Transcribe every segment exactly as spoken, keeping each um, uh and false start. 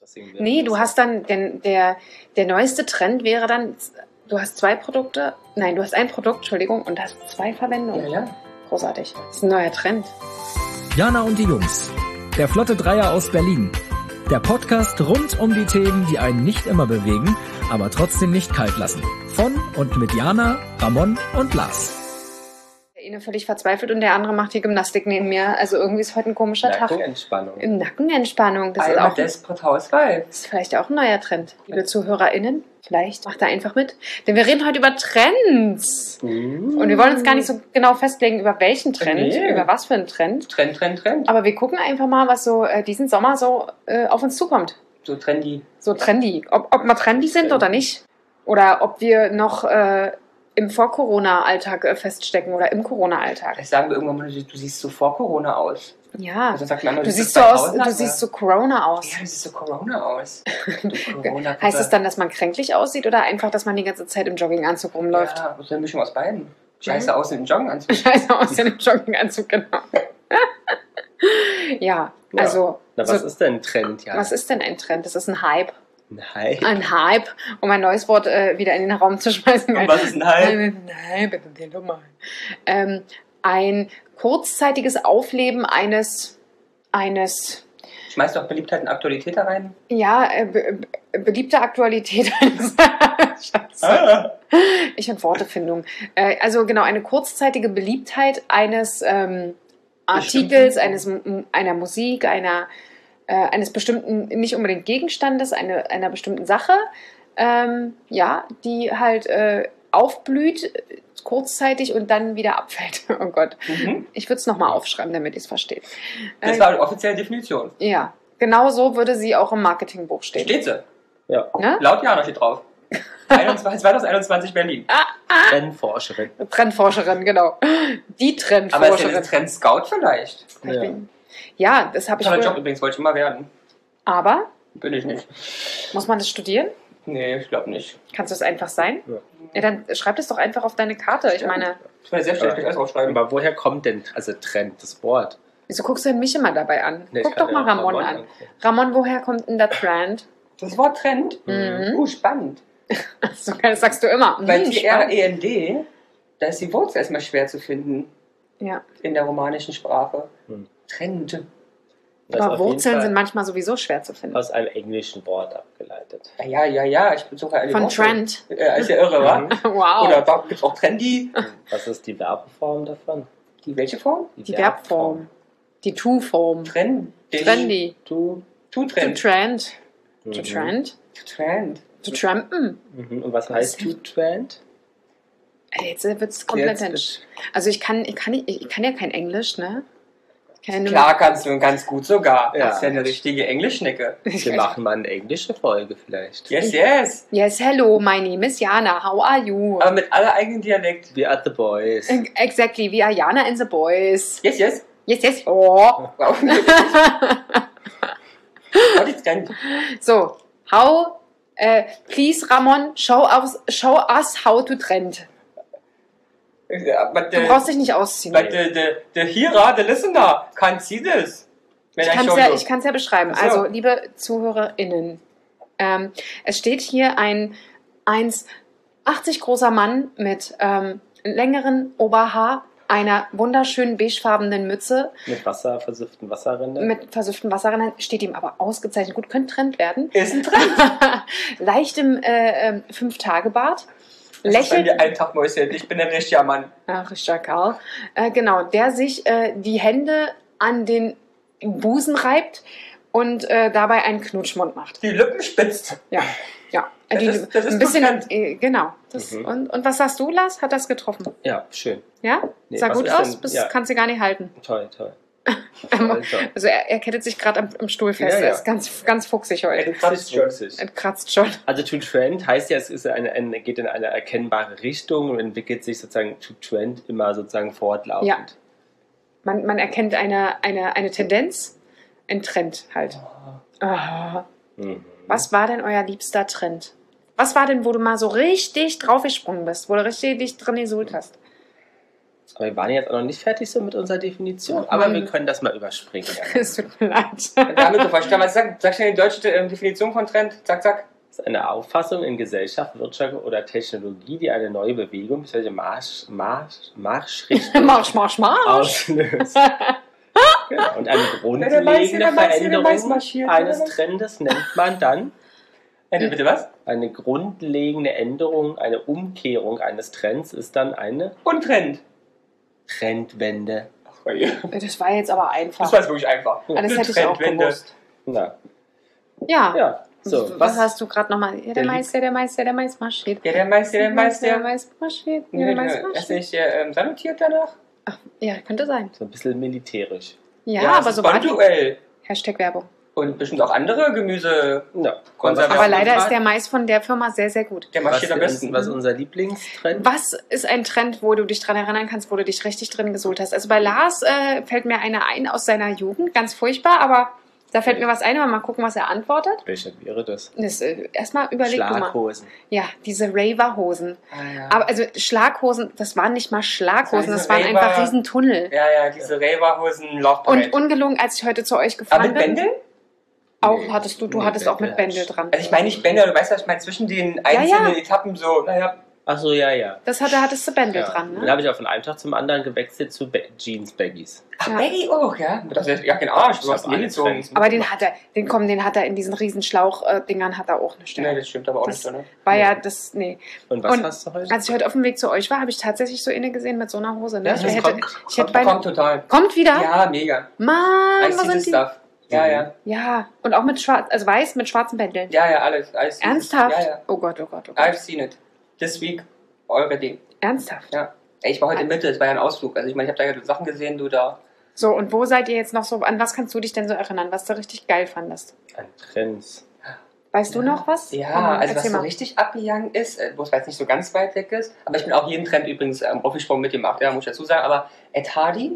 Deswegen Nee, du hast dann, den, der, der neueste Trend wäre dann, du hast zwei Produkte, nein, du hast ein Produkt, Entschuldigung, und hast zwei Verwendungen. Ja, ja. Großartig. Das ist ein neuer Trend. Jana und die Jungs. Der Flotte Dreier aus Berlin. Der Podcast rund um die Themen, die einen nicht immer bewegen, aber trotzdem nicht kalt lassen. Von und mit Jana, Ramon und Lars. Der eine völlig verzweifelt und der andere macht hier Gymnastik neben mir. Also irgendwie ist heute ein komischer Tag. Nackenentspannung. Nackenentspannung. Das ist, Einmal auch, Desperate Housewives. das ist vielleicht auch ein neuer Trend. Liebe ZuhörerInnen, vielleicht macht da einfach mit. Denn wir reden heute über Trends. Mm. Und wir wollen uns gar nicht so genau festlegen, über welchen Trend, Nee. über was für einen Trend. Trend, Trend, Trend. Aber wir gucken einfach mal, was so äh, diesen Sommer so äh, auf uns zukommt. So trendy. So trendy. Ob, ob wir trendy sind oder nicht. Oder ob wir noch äh, im Vor-Corona-Alltag äh, feststecken oder im Corona-Alltag. Vielleicht sagen wir irgendwann mal, du siehst so vor Corona aus. Ja. Also sagt man, Du bist siehst so aus, zweitausender, du siehst so Corona aus. Ja, du siehst so Corona aus. Du Corona Heißt es dann, dass man kränklich aussieht oder einfach, dass man die ganze Zeit im Jogginganzug rumläuft? Ja, so eine Mischung aus beiden. Scheiße aus in den Joggenanzug. Scheiße aus in dem Jogginganzug, genau. ja, also. Na, was so, ist denn ein Trend, ja? was ist denn ein Trend? Das ist ein Hype. ein Hype? Ein Hype, um ein neues Wort äh, wieder in den Raum zu schmeißen. Und was ist ein Hype? Ein Hype, ähm, ein kurzzeitiges Aufleben eines, eines Schmeißt doch Beliebtheit und Aktualität da rein. ja, äh, be be beliebte Aktualität eines Scheiße. Ah. Ich und Wortefindung. Äh, also genau, eine kurzzeitige Beliebtheit eines ähm, Artikels, eines, einer Musik, einer, äh, eines bestimmten, nicht unbedingt Gegenstandes, eine, einer bestimmten Sache, ähm, ja, die halt äh, aufblüht, äh, kurzzeitig und dann wieder abfällt. Oh Gott. Mhm. Ich würde es nochmal aufschreiben, damit ich es verstehe. Das Äh, war die offizielle Definition. ja, genau so würde sie auch im Marketingbuch stehen. Steht sie. Ja. Ne? Laut Jana steht drauf. einundzwanzig zweitausendeinundzwanzig Berlin. Trendforscherin. Trendforscherin, genau. Die Aber ist Trendforscherin. ja das Trend Scout vielleicht? Ich Ja. bin- Ja, das habe ich Toller Job früher. übrigens, wollte ich immer werden. Aber Bin ich nicht. muss man das studieren? Nee, ich glaube nicht. Kannst du es einfach sein? Ja. Ja, dann schreib das doch einfach auf deine Karte. Ich meine, Ich werde sehr schlecht alles aufschreiben. Aber woher kommt denn, also Trend, das Wort? wieso guckst du denn mich immer dabei an? Nee, ich Guck kann doch mal ja auch Ramon Ramon an. angucken. Ramon, woher kommt denn der Trend? Das Wort Trend? Mhm. Uh, spannend. So, das sagst du immer. Weil Hm, die spannend. R E N D, da ist die Wurzel erstmal schwer zu finden Ja. in der romanischen Sprache. Hm. Trend. Das ist Aber auf jeden Wurzeln Fall sind manchmal sowieso schwer zu finden. aus einem englischen Wort abgeleitet. Ja, ja, ja, ich besuche eine Von Wurzel. Trend. Ja, ist ja irre, wa? Wow. Oder gibt es auch Trendy? Was ist die Verbenform davon? Die welche Form? Die Verbform. Die To-Form. Trend. Trendy. To, To To Trend. trend. To Mhm. trend. Trend. To trampen. Mhm. Und was heißt to trend? Ey, Jetzt wird es komplett Jetzt Mensch. Also ich kann, ich, kann, nicht- ich kann ja kein Englisch, ne? Ich kann ja nur Klar kannst du ganz gut sogar. Ja. Das ist ja eine richtige Englischschnecke. Wir machen mal eine englische Folge vielleicht. Yes, yes. Yes, hello, my name is Jana. How are you? Aber mit aller eigenen Dialekt. We are the boys. Exactly, we are Jana and the boys. Yes, yes. Yes, yes. Oh. Wow. What is Trend? So, how, äh, please Ramon, show us, show us how to trend. Ja, but the, Du brauchst dich nicht ausziehen. but the, the, the hearer, the listener can't see this. When Ich I kann es show ja, you. ich kann's ja beschreiben. Ach so. Also, liebe ZuhörerInnen, ähm, es steht hier ein eins Komma achtzig großer Mann mit ähm, längeren Oberhaar, einer wunderschönen beigefarbenen Mütze Mit Wasser, versifften Wasserrändern. mit versüfften Wasserrändern, steht ihm aber ausgezeichnet gut, könnte Trend werden. Ist ein Trend. Leichtem äh, ähm, Fünf-Tage-Bart. Das ist bei Lächelt. mir ein Tag Mäuschen. Ich bin ein richtiger Mann. Ach, Richard Karl. Äh, genau, der sich äh, die Hände an den Busen reibt und äh, dabei einen Knutschmund macht. Die Lippen spitzt. Ja, ja. Das Die- ist- das ist ein bisschen, bekannt. äh, genau. Das, Mhm. und, und was sagst du, Lars? Hat das getroffen? Ja, schön. Ja? Nee, Sah was gut ist aus? denn- Bis ja. kannst du gar nicht halten. Toll, toll. toll, toll. Also er, er kettet sich gerade am, am Stuhl fest. Ja, ja. Er ist ganz, ganz fuchsig heute. Ey, kratzt schon. Er kratzt schon. Also to trend heißt ja, es ist eine, eine, geht in eine erkennbare Richtung und entwickelt sich sozusagen to trend immer sozusagen fortlaufend. Ja. Man, man erkennt eine, eine, eine Tendenz, ein Trend halt. Ah. Mhm. Was war denn euer liebster Trend? Was war denn, wo du mal so richtig draufgesprungen bist, wo du richtig dich drin gesuhlt hast? Aber wir waren jetzt auch noch nicht fertig so mit unserer Definition. Oh, aber Mann. wir können das mal überspringen. Ja. Es tut mir leid. Damit du verstehst, was sag, sag schnell die deutsche ähm, Definition von Trend. Zack, zack. Das ist eine Auffassung in Gesellschaft, Wirtschaft oder Technologie, die eine neue Bewegung bzw. Marsch, Marsch, Marschrichtung Marsch, Marsch, Marsch. auslöst. Genau. Und eine der Mais, grundlegende der Mais, der Mais Veränderung marschiert, eines der Mais. Trendes nennt man dann Äh, bitte was? eine grundlegende Änderung, eine Umkehrung eines Trends ist dann eine Und Trend. Trendwende. Ach, bei ihr. Das war jetzt aber einfach. Das war jetzt wirklich einfach. Ah, das Eine hätte ich auch Trendwende. gewusst. Na, Ja. ja. So, was, hast du gerade nochmal? Ja, der Der Mais, ja, der Mais, ja, der Mais marschiert. Ja, der Mais, der Mais, der der Mais marschiert. Ja, Nee, der Mais der- ist marschiert. nicht der ähm, salutiert danach? Ach, ja, könnte sein. so ein bisschen militärisch. Ja, das aber ist so war die. Duell. Hashtag Werbung. Und bestimmt auch andere Gemüse. Ja. Konserven. Aber leider ist der Mais von der Firma sehr, sehr gut. Der was, marschiert am besten. ist, was ist unser Lieblingstrend? Was ist ein Trend, wo du dich dran erinnern kannst, wo du dich richtig drin gesuhlt hast? Also bei Lars äh, fällt mir einer ein aus seiner Jugend, ganz furchtbar, aber da fällt mir was ein, aber mal gucken, was er antwortet. Welcher wäre das? Das, äh, erstmal überleg du mal. Schlaghosen. Ja, diese Raver-Hosen. Ah, ja. Aber also Schlaghosen, das waren nicht mal Schlaghosen, Das das waren waren diese einfach Raver- Riesentunnel. ja, ja, diese Raver-Hosen, Love Und Parade. ungelungen, als ich heute zu euch Aber gefahren mit bin, Bändel? auch Nee. hattest du, du Nee, hattest auch mit Bändel. Bändel dran. Also ich meine nicht Bänder, du weißt, was ich meine, zwischen den einzelnen ja. Etappen so, naja, Ach so, ja, ja. Das hatte, hattest du Bändel ja. dran, Dann ne? habe ich auch von einem Tag zum anderen gewechselt zu Ba- Jeans-Baggies. ach, Ja. Baggy auch, ja? Das ist ja kein Arsch, du Ich hast hab nie alle gezogen. Trends. Aber den hat er, den komm, den hat er in diesen riesen Schlauch-Dingern hat er auch eine Nee, Stelle. das stimmt aber auch Das nicht so, ne? War ja das, nee. Und was Und hast du heute? Als ich heute auf dem Weg zu euch war, habe ich tatsächlich so eine gesehen mit so einer Hose. Ne? Ja, ich das hätte, kommt- ich hätte Kommt, bei, kommt total. kommt wieder? Ja, mega. Mann, I was see sind this die? stuff. Ja, Mhm. ja. Ja, und auch mit schwarz, also weiß mit schwarzen Bändeln. Ja, ja, alles. I see Ernsthaft? This. Ja, ja. Oh Gott, oh Gott, oh I've Gott. seen it. This week already. Ernsthaft? Ja. Ey, ich war heute in Mitte, es war ja ein Ausflug. Also ich meine, ich habe da ja Sachen gesehen, du da. So, und wo seid ihr jetzt noch so, an was kannst du dich denn so erinnern, was du richtig geil fandest? An Trends. Weißt du noch was? Ja, Komm, also was erzähl so mal. richtig abgegangen ist, äh, wo es jetzt nicht so ganz weit weg ist, aber ich bin auch jeden Trend übrigens ähm, aufgesprungen mitgemacht, ja, muss ich dazu sagen, aber Ed Hardy,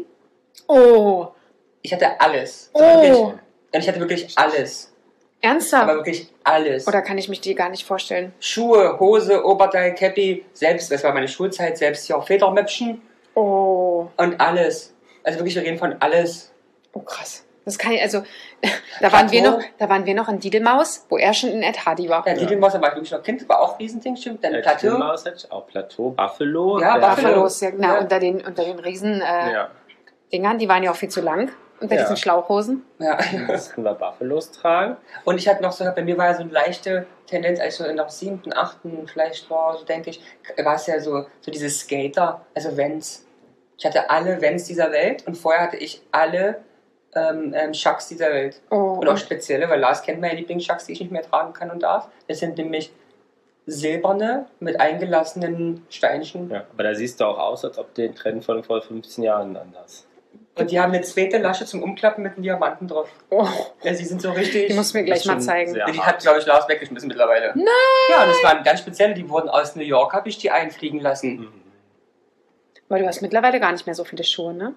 Oh, ich hatte alles. Oh. Wirklich. Und ich hatte wirklich alles. Aber ernsthaft? wirklich alles. Oder kann ich mich dir gar nicht vorstellen? Schuhe, Hose, Oberteil, Cappy, selbst, das war meine Schulzeit, selbst hier auch Federmäppchen Oh, und alles. Also wirklich, wir reden von alles. oh krass. Das kann ich, also, da waren, wir Plateau. noch, da waren wir noch in Diedelmaus, wo er schon in Ed Hardy war. Ja, Ja. Diedelmaus, da war ich wirklich noch Kind, war auch ein Riesending, stimmt. Dann Äh, Plateau. Maus hatte ich auch. Plateau, Buffalo. Ja, Berge. Buffalo. Buffalos, ja, genau, Ja. unter den, unter den riesen äh, Ja. Dingern, die waren ja auch viel zu lang, unter Ja. diesen Schlauchhosen. Ja. Mussten wir Buffalos tragen. Und ich hatte noch so, bei mir war ja so eine leichte Tendenz, als ich so in der siebten, achten vielleicht war, so denke ich, war es ja so, so diese Skater, also Vans. Ich hatte alle Vans dieser Welt und vorher hatte ich alle ähm, ähm, Chucks dieser Welt. Oh, Und auch spezielle, weil Lars kennt meine Lieblings-Chucks, die ich nicht mehr tragen kann und darf. Das sind nämlich silberne mit eingelassenen Steinchen. Ja, aber da siehst du auch aus, als ob den Trend von vor fünfzehn Jahren anders. Und die haben eine zweite Lasche zum Umklappen mit einem Diamanten drauf. oh, Ja, sie sind so richtig. die musst du mir gleich ist mal schon zeigen. sehr- Die hat, glaube ich, Lars weggeschmissen mittlerweile. Nein! Ja, und das waren ganz spezielle, die wurden aus New York, habe ich die einfliegen lassen. Mhm. Weil du hast mittlerweile gar nicht mehr so viele Schuhe, ne?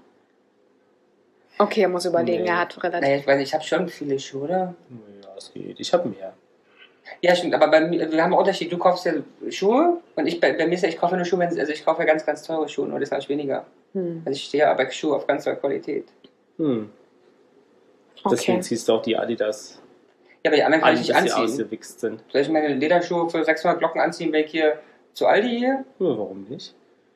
Okay, er muss überlegen, Nee. er hat relativ... Naja, ich weiß nicht, ich habe schon viele Schuhe, oder? Ja, es geht. Ich habe mehr. Ja, stimmt, aber bei mir, wir haben einen Unterschied. Du kaufst ja Schuhe und ich, bei, bei mir ist ja, ich kaufe nur Schuhe, wenn, also ich kaufe ja ganz, ganz teure Schuhe, nur das habe ich weniger. Hm. Also ich stehe ja bei Schuhe auf ganz hohe Qualität. Hm. Okay. Deswegen ziehst du auch die Adidas Ja, aber die anderen kann an, ich bis nicht sie anziehen. ausgewichst sind. Soll ich meine Lederschuhe für sechshundert Glocken anziehen, wenn ich hier zu Aldi hier? Ja, warum nicht?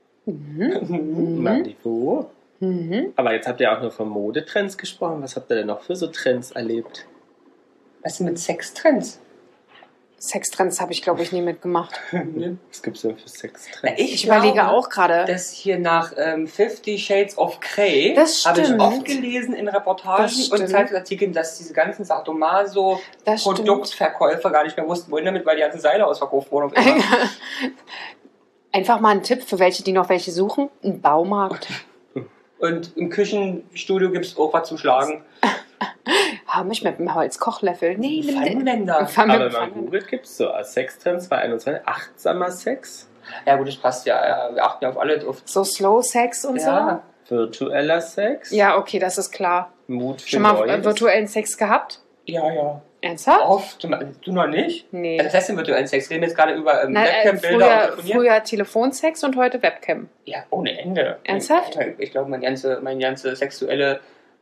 Mhm. Niveau. Mhm. Aber jetzt habt ihr auch nur von Modetrends gesprochen. Was habt ihr denn noch für so Trends erlebt? Was ist denn mit Sextrends? Sextrends habe ich, glaube ich, nie mitgemacht. Was gibt es denn für Na, Sextrends? Ich überlege glaube, auch gerade. dass hier nach ähm, Fifty Shades of Grey Das habe ich stimmt. oft gelesen in Reportagen Das und stimmt. Zeitungsartikeln, dass diese ganzen Sadomaso Das stimmt. Produktverkäufer gar nicht mehr wussten, wohin damit, weil die ganzen Seile ausverkauft wurden. Auf einmal. Einfach mal ein Tipp für welche, die noch welche suchen. Ein Baumarkt. Und im Küchenstudio gibt es auch was zum Schlagen. Habe ich mit einem Holzkochlöffel. Nee, nimm den. Pfannenwender. Fang Aber mit wenn man Pfannen. googelt, gibt es so als Sextrends zwanzig einundzwanzig achtsamer Sex, Ja gut, das passt ja. ja. Wir achten ja auf alle drauf. So Slow Sex und Ja. virtueller Sex, so. Ja, okay, das ist klar. Mut für Schon mal äh, Neues. virtuellen Sex gehabt? Ja, ja. Ernsthaft? Oft. Du noch nicht? Nee. Das heißt, virtuellen Sex. Reden wir jetzt gerade über ähm, Nein, äh, Webcam-Bilder und früher, telefonieren? früher Telefonsex und heute Webcam. Ja, ohne Ende. Ernsthaft? Ich, ich glaube, mein ganze, mein ganze sexuelle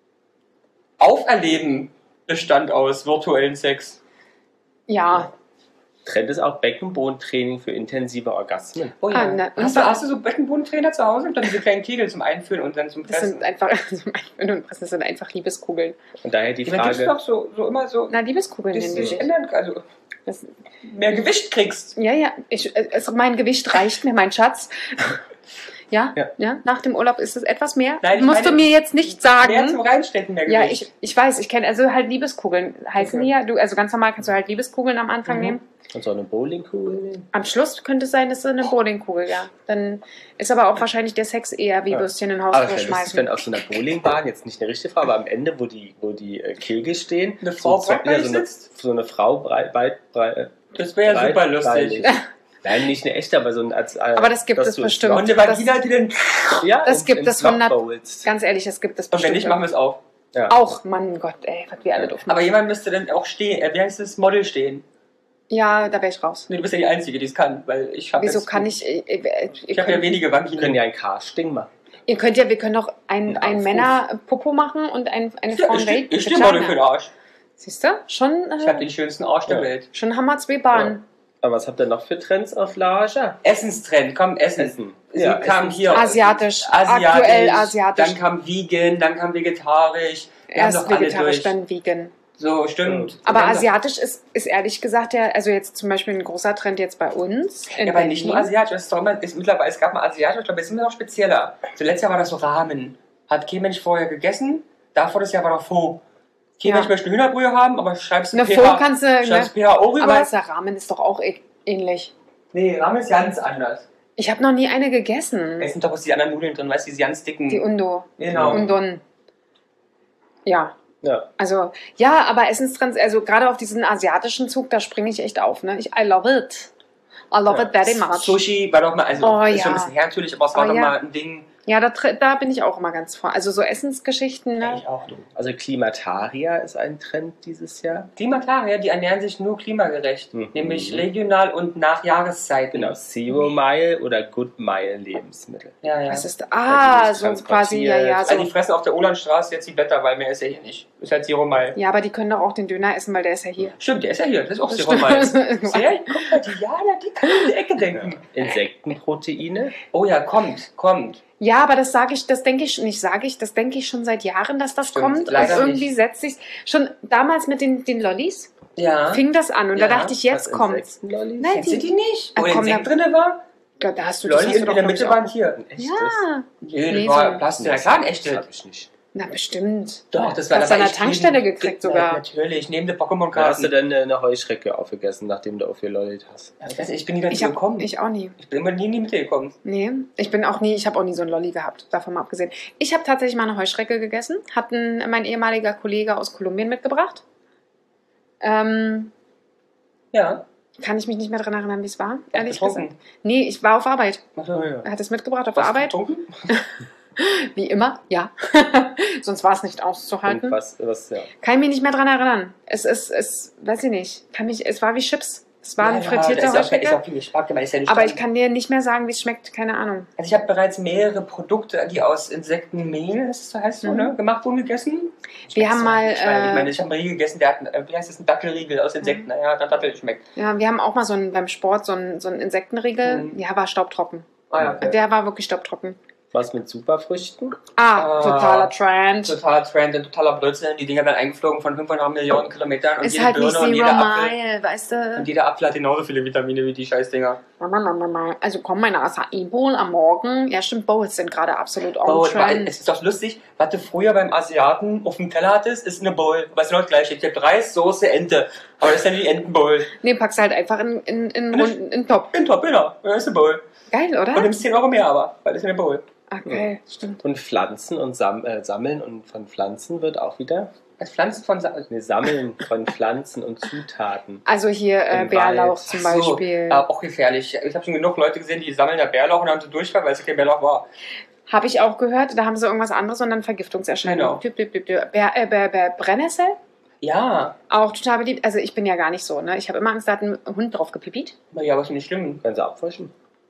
Auferleben bestand aus virtuellen Sex. Ja. Trend ist auch Beckenbodentraining für intensive Orgasmen. Oh ja. Ah, na, hast, du, hast du so Beckenbodentrainer zu Hause? Und dann diese kleinen Kegel zum Einführen und dann zum Das Pressen? sind einfach, das sind einfach Liebeskugeln. Und daher die Ja, dann gibt's Frage, doch so, so immer so, Na, Liebeskugeln dass nennen du die dich sich. ändern, also Das, mehr Gewicht kriegst. ja, ja, ich, äh, also mein Gewicht reicht mir, mein Schatz. Ja, ja, Ja. nach dem Urlaub ist es etwas mehr. Nein, ich Musst meine, du mir jetzt nicht Mehr zum sagen. Reinstecken, mehr Gewicht. Ja, ich, ich weiß, ich kenne, also halt Liebeskugeln heißen Okay. die ja. Du, also ganz normal kannst du halt Liebeskugeln am Anfang Mhm. nehmen. und so eine Bowlingkugel nehmen? Am Schluss könnte es sein, dass es eine Bowlingkugel, ja. Dann ist aber auch wahrscheinlich der Sex eher wie Ja. Würstchen in den Haus Aber es ist schmeißen. wenn auf so einer Bowlingbahn, jetzt nicht eine richtige Frau, aber am Ende, wo die, wo die äh, Kegel stehen, Eine Frau so, ja, breitbeinig so, eine, sitzt? so eine Frau breit, breit, breit, Das wäre ja super lustig. breitbeinig. Nein, nicht eine echte, aber so ein als, als Aber das gibt dass es du- bestimmt. Und eine Vagina, die dann... Ja, Das in- gibt ins es hundert- Loch bowlst. Ganz ehrlich, das gibt es Und wenn bestimmt. nicht, machen wir es auf. Ja. Auch, Mann Gott, ey, was wir alle doof Aber machen. jemand müsste dann auch stehen, äh, wie heißt das, Model stehen. Ja, da wäre ich raus. Nee, du bist ja die Einzige, die es kann, weil ich habe Wieso jetzt, kann ich... Äh, äh, Ich ihr, habe ja könnt, wenige Wir können Vaginen. ja ein Casting machen. ihr könnt ja, wir können doch ein, Ein ein Aufruf. Männer-Popo machen und ein, eine Ja, Frau ich stehe Welt. steh Model für den Arsch. Siehst du? Schon, Ich habe äh, den schönsten Arsch der Ja. Welt. schon haben wir zwei Bahnen. Aber was habt ihr noch für Trends auf Lager? Essenstrend, komm, Essen. Essen. Sie Ja, kam Essen- hier. Asiatisch, Asiatisch, aktuell asiatisch. Dann kam Vegan, dann kam vegetarisch. Wir haben Erst doch alle vegetarisch, durch. dann vegan. So, stimmt. Aber Wir haben doch- asiatisch ist, ist ehrlich gesagt ja, also jetzt zum Beispiel ein großer Trend jetzt bei uns. In Ja, aber nicht nur Berlin. asiatisch. Das ist doch immer, ist mittlerweile, es gab mal asiatisch, ich glaube, es ist immer noch spezieller. So, letztes Jahr war das so Ramen. Hat kein Mensch vorher gegessen. Davor das Jahr war noch Pho. Kein Ja. Mensch möchte eine Hühnerbrühe haben, aber schreibst Eine P Pho H kannst du, ne? schreibst P H O rüber. Aber ist der Ramen ist doch auch ä- ähnlich. Nee, Ramen ist ganz anders. Ich habe noch nie eine gegessen. Es sind doch was die anderen Nudeln drin, weißt du, diese ganz dicken. Die Undo. Genau. Undon. Ja. Ja. Also, ja, aber Essenstrends, also gerade auf diesen asiatischen Zug, da springe ich echt auf, ne? Ich, I love it. I love Ja. it very much. Sushi war doch mal, also Oh, ist ja. schon ein bisschen her natürlich, aber es war Oh, doch ja. mal ein Ding. Ja, da, tr- da bin ich auch immer ganz vor. Also so Essensgeschichten, ne? Ich auch. Also Klimatarier ist ein Trend dieses Jahr. Klimatarier, die ernähren sich nur klimagerecht. Mhm. Nämlich regional und nach Jahreszeiten. Genau, Zero Mile oder Good Mile Lebensmittel. Ja, ja. Was ist da? Ah, Also so nicht quasi, ja, ja. Also So. die fressen auf der Olandstraße jetzt die Blätter, weil mehr ist ja hier nicht. Ist halt Zero Mile. Ja, aber die können doch auch den Döner essen, weil der ist ja hier. Stimmt, der ist ja hier. Das ist auch Das Zero Mile. stimmt. Sehr, guck mal, die Jana, die kann in die Ecke denken. Insektenproteine. Oh ja, kommt, kommt. Ja, aber das sage ich, das denke ich nicht, sage ich, das denke ich schon seit Jahren, dass das Stimmt, kommt. Und leider irgendwie nicht. setzt sich schon damals mit den, den Lollis Ja. fing das an und Ja, da dachte ich, jetzt Was, kommt's. Insektenlollis? Nein, Kennst du die nicht? Ah, Wo der komm, Insekt da- drin war? Da, da hast du das Lolli hast du in doch der noch Mitte nicht waren auch- hier. Ein echtes? Ja, Nee, das Nee, war so- Plastik. Ja klar, ein Das echtes. hab ich nicht. na bestimmt. Doch, das war Hast das du an der echt Tankstelle neben- gekriegt Ja, sogar. Natürlich, neben der Da hast du Pokémon-Karten. dann eine Heuschrecke aufgegessen, nachdem du aufgelollt hast. Ja, ich weiß nicht, ich bin nie dazu Ich, hab, gekommen. ich auch nie. Ich bin immer nie in die Mitte gekommen. Nee, ich bin auch nie, ich habe auch nie so einen Lolli gehabt, davon mal abgesehen. Ich habe tatsächlich mal eine Heuschrecke gegessen, hat ein, mein ehemaliger Kollege aus Kolumbien mitgebracht. Ähm, Ja. kann ich mich nicht mehr daran erinnern, wie es war, Er hat ehrlich getrunken. gesagt. Nee, ich war auf Arbeit. Achso, ja. Er hat es mitgebracht auf Was, Arbeit, getrunken? wie immer, ja. Sonst war es nicht auszuhalten. Und was, was, ja. Kann ich mich nicht mehr daran erinnern. Es ist, es, weiß ich nicht, kann mich, es war wie Chips. Es war ein Ja, frittierter ja, ist auch, ist Heuschrecke. auch viel Geschmack, aber ist ja nicht Aber dran. ich kann dir nicht mehr sagen, wie es schmeckt, keine Ahnung. Also ich habe bereits mehrere Produkte, die aus Insektenmehl, das so heißt so, Mhm. ne, gemacht wurden, gegessen. Wir haben Schmeckt's mal, nicht, weil äh, ich meine, ich habe einen Riegel gegessen, der hat, einen, äh, wie heißt das, ein Dackelriegel aus Insekten. Naja, hat nach Dattel geschmeckt. Ja, wir haben auch mal so einen, beim Sport so einen, so einen Insektenriegel. Mhm. Ja, war staubtrocken. Ah, ja, okay. Der war wirklich staubtrocken. Was mit Superfrüchten? Ah, Ah. totaler Trend. Totaler Trend, ein totaler Blödsinn. Die Dinger werden eingeflogen von fünfhundert Millionen Kilometern und Ist jede halt nicht Birne und Zero jeder Apfel. Mile, weißt Und du? jeder Apfel hat genauso viele Vitamine wie die Scheißdinger. Also komm, meine Acai Bowl am Morgen. Ja, stimmt, Bowls sind gerade absolut on Bowl, weil trend. es ist doch lustig, was du früher beim Asiaten auf dem Teller hattest, ist eine Bowl. Aber es ist genau das gleiche. Ich habe Reis, Soße, Ente. Aber das ist dann die Entenbowl. Nee, packst halt einfach in, in, in, Und das- runden, in Top. In Top, genau. Das ist eine Bowl. Geil, oder? Und nimmst zehn Euro mehr aber, weil das ist eine Bowl. Ah, geil, stimmt. Und Pflanzen und Sam äh, Sammeln und von Pflanzen wird auch wieder. Als Pflanzen von Sa Ne, Sammeln von Pflanzen und Zutaten. Also hier äh, Im Bärlauch Wald. zum Ach so, Beispiel. ja, auch gefährlich. Ich habe schon genug Leute gesehen, die sammeln da Bärlauch und haben so Durchfall, weil es kein Bärlauch war. Habe ich auch gehört, da haben sie irgendwas anderes und dann Vergiftungserscheinungen. Genau. Typ, typ, typ, typ. Bär, äh, Bär, Bär, Brennnessel? Ja. Auch total beliebt. Also ich bin ja gar nicht so, ne? Ich habe immer Angst, da hat ein Hund drauf gepipit. Ja, aber ist nicht schlimm. Kannst du abwaschen?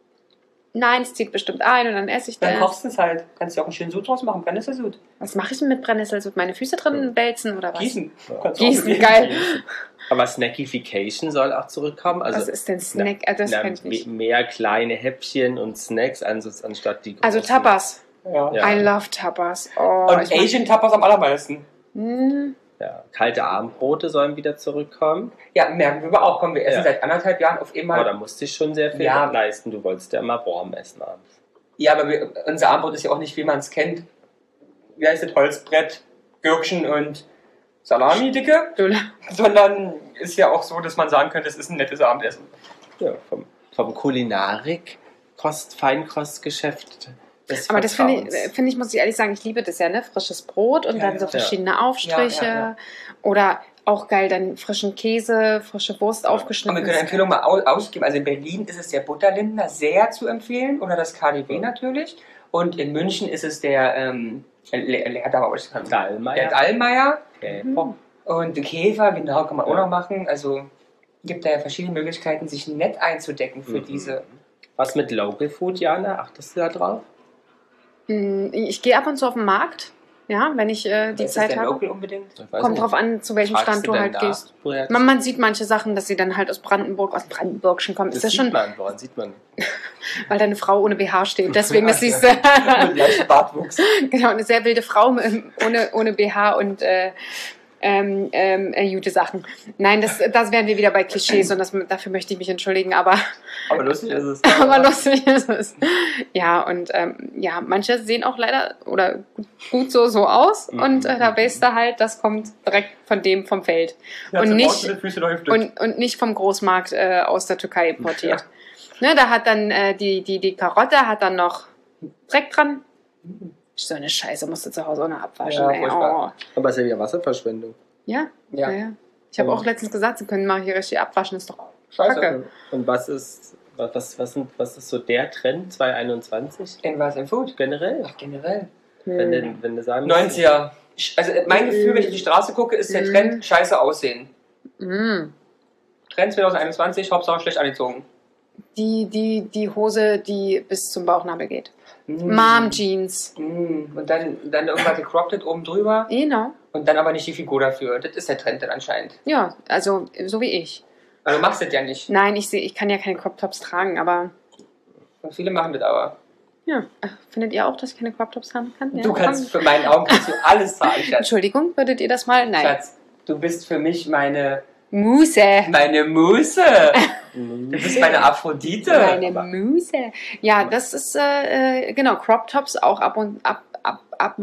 Nein, es zieht bestimmt ein und dann esse ich Dann das. kochst du es halt. Kannst du auch einen schönen Sud draus machen. Brennesselsud. Was mache ich denn mit Brennesselsud? Meine Füße drin wälzen oder was? Gießen. Ja. Kannst du auch Gießen, mit geil. gießen. Aber Snackification soll auch zurückkommen. Also Was ist denn Snack? Ah, das na, kenn ich nicht. Mehr kleine Häppchen und Snacks ans- anstatt die großen. Also Tapas. Ja. Ja. I love Tapas. Oh, Und ich mag- Asian Tapas am allermeisten. Hm, Ja. Kalte Abendbrote sollen wieder zurückkommen. Ja, merken wir aber auch. Komm, wir essen Ja. seit anderthalb Jahren auf Aber einmal. da musste ich schon sehr viel Ja. leisten. Du wolltest ja immer warm essen abends. Ja, aber wir, unser Abendbrot ist ja auch nicht, wie man es kennt. Wie heißt das? Holzbrett, Gürkchen und Salami, dicke. Dölle. Sondern ist ja auch so, dass man sagen könnte, es ist ein nettes Abendessen. Ja, vom, vom Kulinarik, Kost, Feinkostgeschäft. des Aber das finde ich, Vertrauens. finde ich, muss ich ehrlich sagen, ich liebe das ja, ne? Frisches Brot und Ja, dann so ja. verschiedene Aufstriche. Ja, ja, ja. Oder auch geil, dann frischen Käse, frische Wurst Und aufgeschnitten. wir können eine Empfehlung mal au- ausgeben. Also in Berlin ist es der Butterlindner sehr zu empfehlen oder das K D W natürlich. Und in München ist es der ähm, Le- Leerdauer, was ich kann. Dallmayr. Der Dallmayr. Käfer. Und Käfer, genau, kann man auch Ja. noch machen. Also gibt da ja verschiedene Möglichkeiten, sich nett einzudecken für Mhm. diese. Was mit Local Food, Jana? Achtest du da drauf? Mm, Ich gehe ab und zu auf den Markt, ja, wenn ich äh, die ist Zeit das der habe. Local unbedingt? Ich weiß Kommt nicht. drauf an, zu welchem Fragst Stand du denn halt nach, gehst. woher das- Man, man sieht manche Sachen, dass sie dann halt aus Brandenburg, aus dem Brandenburgischen kommen. Das Ist das sieht schon, man, woran sieht man? weil da eine Frau ohne B H steht. Deswegen, das siehst du. Mit leichtem Bartwuchs. Genau, eine sehr wilde Frau mit- ohne, ohne B H und äh, ähm, ähm, äh, gute Sachen. Nein, das, das wären wir wieder bei Klischees und das, dafür möchte ich mich entschuldigen, aber, Aber lustig ist es. aber lustig ist es. Ja, und ähm, ja, manche sehen auch leider oder gut, gut so so aus und äh, da weißt du halt, das kommt direkt von dem vom Feld Ja, und zum nicht- Ausschnitt, Füße läuft. und, und nicht vom Großmarkt äh, aus der Türkei importiert. Ne, da hat dann äh, die, die, die Karotte hat dann noch Dreck dran. So eine Scheiße musst du zu Hause auch noch abwaschen. Ja, ey. furchtbar. Oh. Aber es ist ja wieder Wasserverschwendung. Ja, ja. Ja. ja. Ich habe auch letztens gesagt, sie können mal hier richtig abwaschen, ist doch Scheiße. Kacke. Und was ist, was, was, was, sind, was ist so der Trend zwanzig einundzwanzig In was? Im Food? generell? Ach, generell. Wenn, du, wenn du sagen musst- neunziger. Also mein Gefühl, wenn ich auf die Straße gucke, ist der Mhm. Trend scheiße aussehen. Mm. Trend zwanzig einundzwanzig, Hauptsache schlecht angezogen. Die, die, die Hose, die bis zum Bauchnabel geht. Mm. Mom Jeans. Mm. Und dann, dann irgendwas gecropped oben drüber Genau. und dann aber nicht die Figur dafür. Das ist der Trend dann anscheinend. Ja, also so wie ich. Also du machst das ja nicht. Nein, ich sehe, ich kann ja keine Crop Tops tragen, aber Und viele machen das aber. ja. Ach, findet ihr auch, dass ich keine Crop Tops tragen kann? Ja, Du kannst, tragen. für meinen Augen kannst du alles tragen, Schatz. Entschuldigung, würdet ihr das mal? Nein. Schatz, du bist für mich meine, Muse. meine Muse. Du bist meine Aphrodite. Meine Muse. Ja, das ist, äh, äh, genau, Crop Tops auch ab und ab, ab, ab.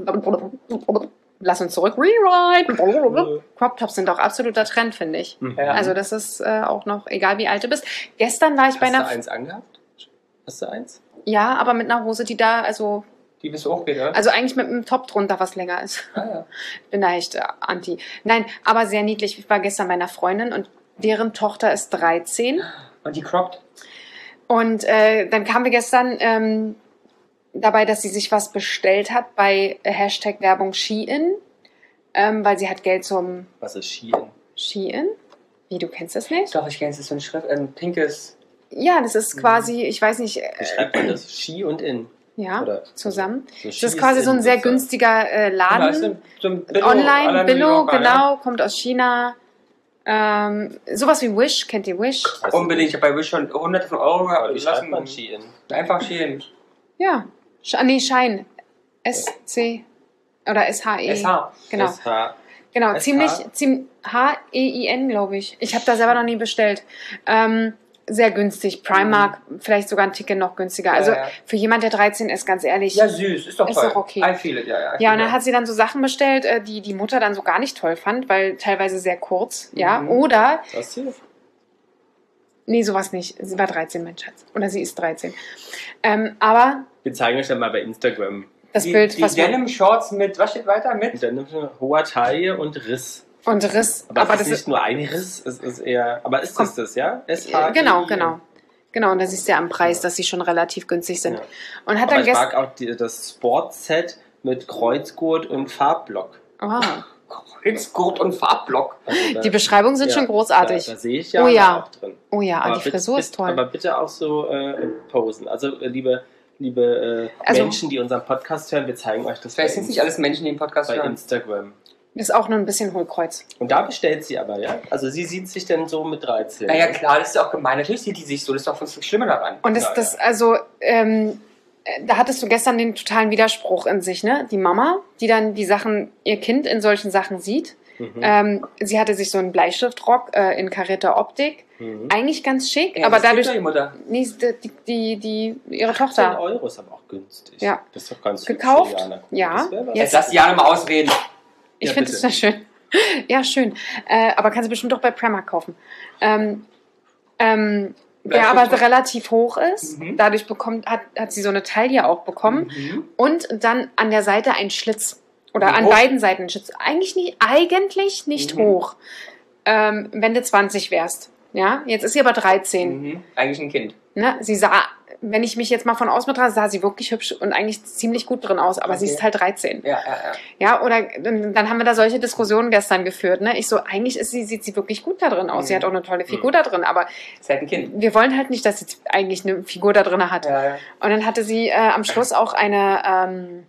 Lass uns zurück. Rewrite. Crop Tops sind auch absoluter Trend, finde ich. Mhm. Ja. Also, das ist äh, auch noch, egal wie alt du bist. Gestern war ich bei Hast du einer. eins angehabt? Hast du eins? Ja, aber mit einer Hose, die da, also, Die bist du auch wieder. also eigentlich mit einem Top drunter, was länger ist. Ah, ja. Bin da echt äh, anti. Nein, aber sehr niedlich. Ich war gestern bei einer Freundin und deren Tochter ist dreizehn. Und die cropped. Und äh, dann kamen wir gestern ähm, dabei, dass sie sich was bestellt hat bei äh, Hashtag Werbung Shein, ähm, weil sie hat Geld zum Was ist Shein? Shein. Wie, du kennst das nicht? Doch, ich kenne es, das ist so ein Schrift, ein pinkes. Ja, das ist quasi, ich weiß nicht, Wie äh, schreibt man das? Ski und in. ja, Oder- zusammen. So Das Ski ist quasi so ein in sehr sozusagen. günstiger äh, Ja, ist Laden. ein- so ein Billo, Online, Alain Billo, New Yorker, genau, kommt aus China. Ähm, sowas wie Wish, kennt ihr Wish? Das Ja. ist- Unbedingt, ich habe bei Wish schon hunderte von Euro Aber wie schreibt gelassen. man Shein? Einfach Shein. Ja, Sch nee, Schein. S C oder S H E. S H. Genau. S H. Genau, S H? ziemlich, ziemlich H E I N, glaube ich. Ich habe da selber noch nie bestellt. Ähm, sehr günstig. Primark, vielleicht sogar ein Ticket noch günstiger. Also Ja, ja. für jemand, der dreizehn ist, ganz ehrlich. Ja, süß, ist doch Ist toll. doch okay. I feel it, ja, ja. Ja, und dann hat sie dann so Sachen bestellt, äh, die die Mutter dann so gar nicht toll fand, weil teilweise sehr kurz, ja. Mhm. Oder, Was hier? nee, sowas nicht. Sie war dreizehn, mein Schatz. Oder sie ist dreizehn. Ähm, aber Wir zeigen euch dann mal bei Instagram. das die, Bild, die was man, Denim Shorts mit, was steht weiter? Und Mit? dann nimmt man hoher Taille und Riss. und Riss, Aber, aber es das ist nicht ist, nur ein Riss, es ist eher. Aber ist Komm. das das, ja? S H I N. genau, genau. Genau, und da siehst du ja am Preis, dass sie schon relativ günstig sind. Ja. Und hat Aber dann ich gestern, mag auch die, das Sportset mit Kreuzgurt und Farbblock. oh, Kreuzgurt und Farbblock. Also da, Die Beschreibungen sind ja, schon großartig. Da, da sehe ich ja, Oh ja. auch drin. Oh ja, Aber die bitte- Frisur ist bitte- toll. Aber bitte auch so äh, posen. Also äh, liebe, liebe äh, Also- Menschen, die unseren Podcast hören, wir zeigen euch das Vielleicht sind es nicht alles Menschen, die den Podcast bei hören. Instagram. Ist auch nur ein bisschen Hohlkreuz. Und da bestellt sie aber, ja? Also sie sieht sich denn so mit dreizehn. Naja, klar, das ist ja auch gemein. Natürlich sieht die sich so, das ist doch das Schlimme daran. Und das, Ja, das ja. also, ähm, äh, da hattest du gestern den totalen Widerspruch in sich, ne? Die Mama, die dann die Sachen, ihr Kind in solchen Sachen sieht. Mhm. Ähm, sie hatte sich so einen Bleistiftrock äh, in karierter Optik. Mhm. Eigentlich ganz schick, Ja, aber das dadurch. gibt doch die Mutter. Nee, die, die, die, ihre achtzehn Tochter. Euro ist aber auch günstig. Ja. Das ist doch ganz Gekauft? hübsch, Jana. Guck, Ja. das wär was. Ja. Jetzt lass Jana mal ausreden. Ich Ja, finde bitte. es sehr schön. Ja, schön. Äh, aber kannst du bestimmt doch bei Primark kaufen. Ähm, ähm, der aber Bleistiftrock? relativ hoch ist. Mhm. Dadurch bekommt, hat, hat sie so eine Taille auch bekommen. Mhm. Und dann an der Seite ein Schlitz. Oder Wie an hoch? beiden Seiten ein Schlitz. Eigentlich nicht, eigentlich nicht Mhm. hoch. Ähm, wenn du zwanzig wärst. Ja, jetzt ist sie aber dreizehn. Mhm. Eigentlich ein Kind. Ne? Sie sah, wenn ich mich jetzt mal von außen betrachte, sah sie wirklich hübsch und eigentlich ziemlich gut drin aus, aber sie Okay. ist halt dreizehn. Ja, ja, ja. Ja, oder dann dann haben wir da solche Diskussionen gestern geführt. Ne? Ich so, eigentlich ist sie, sieht sie wirklich gut da drin aus. Sie Mhm. hat auch eine tolle Figur da drin, aber Ist halt ein Kind. wir wollen halt nicht, dass sie eigentlich eine Figur da drin hat. Ja, ja. Und dann hatte sie äh, am Schluss auch eine, ähm,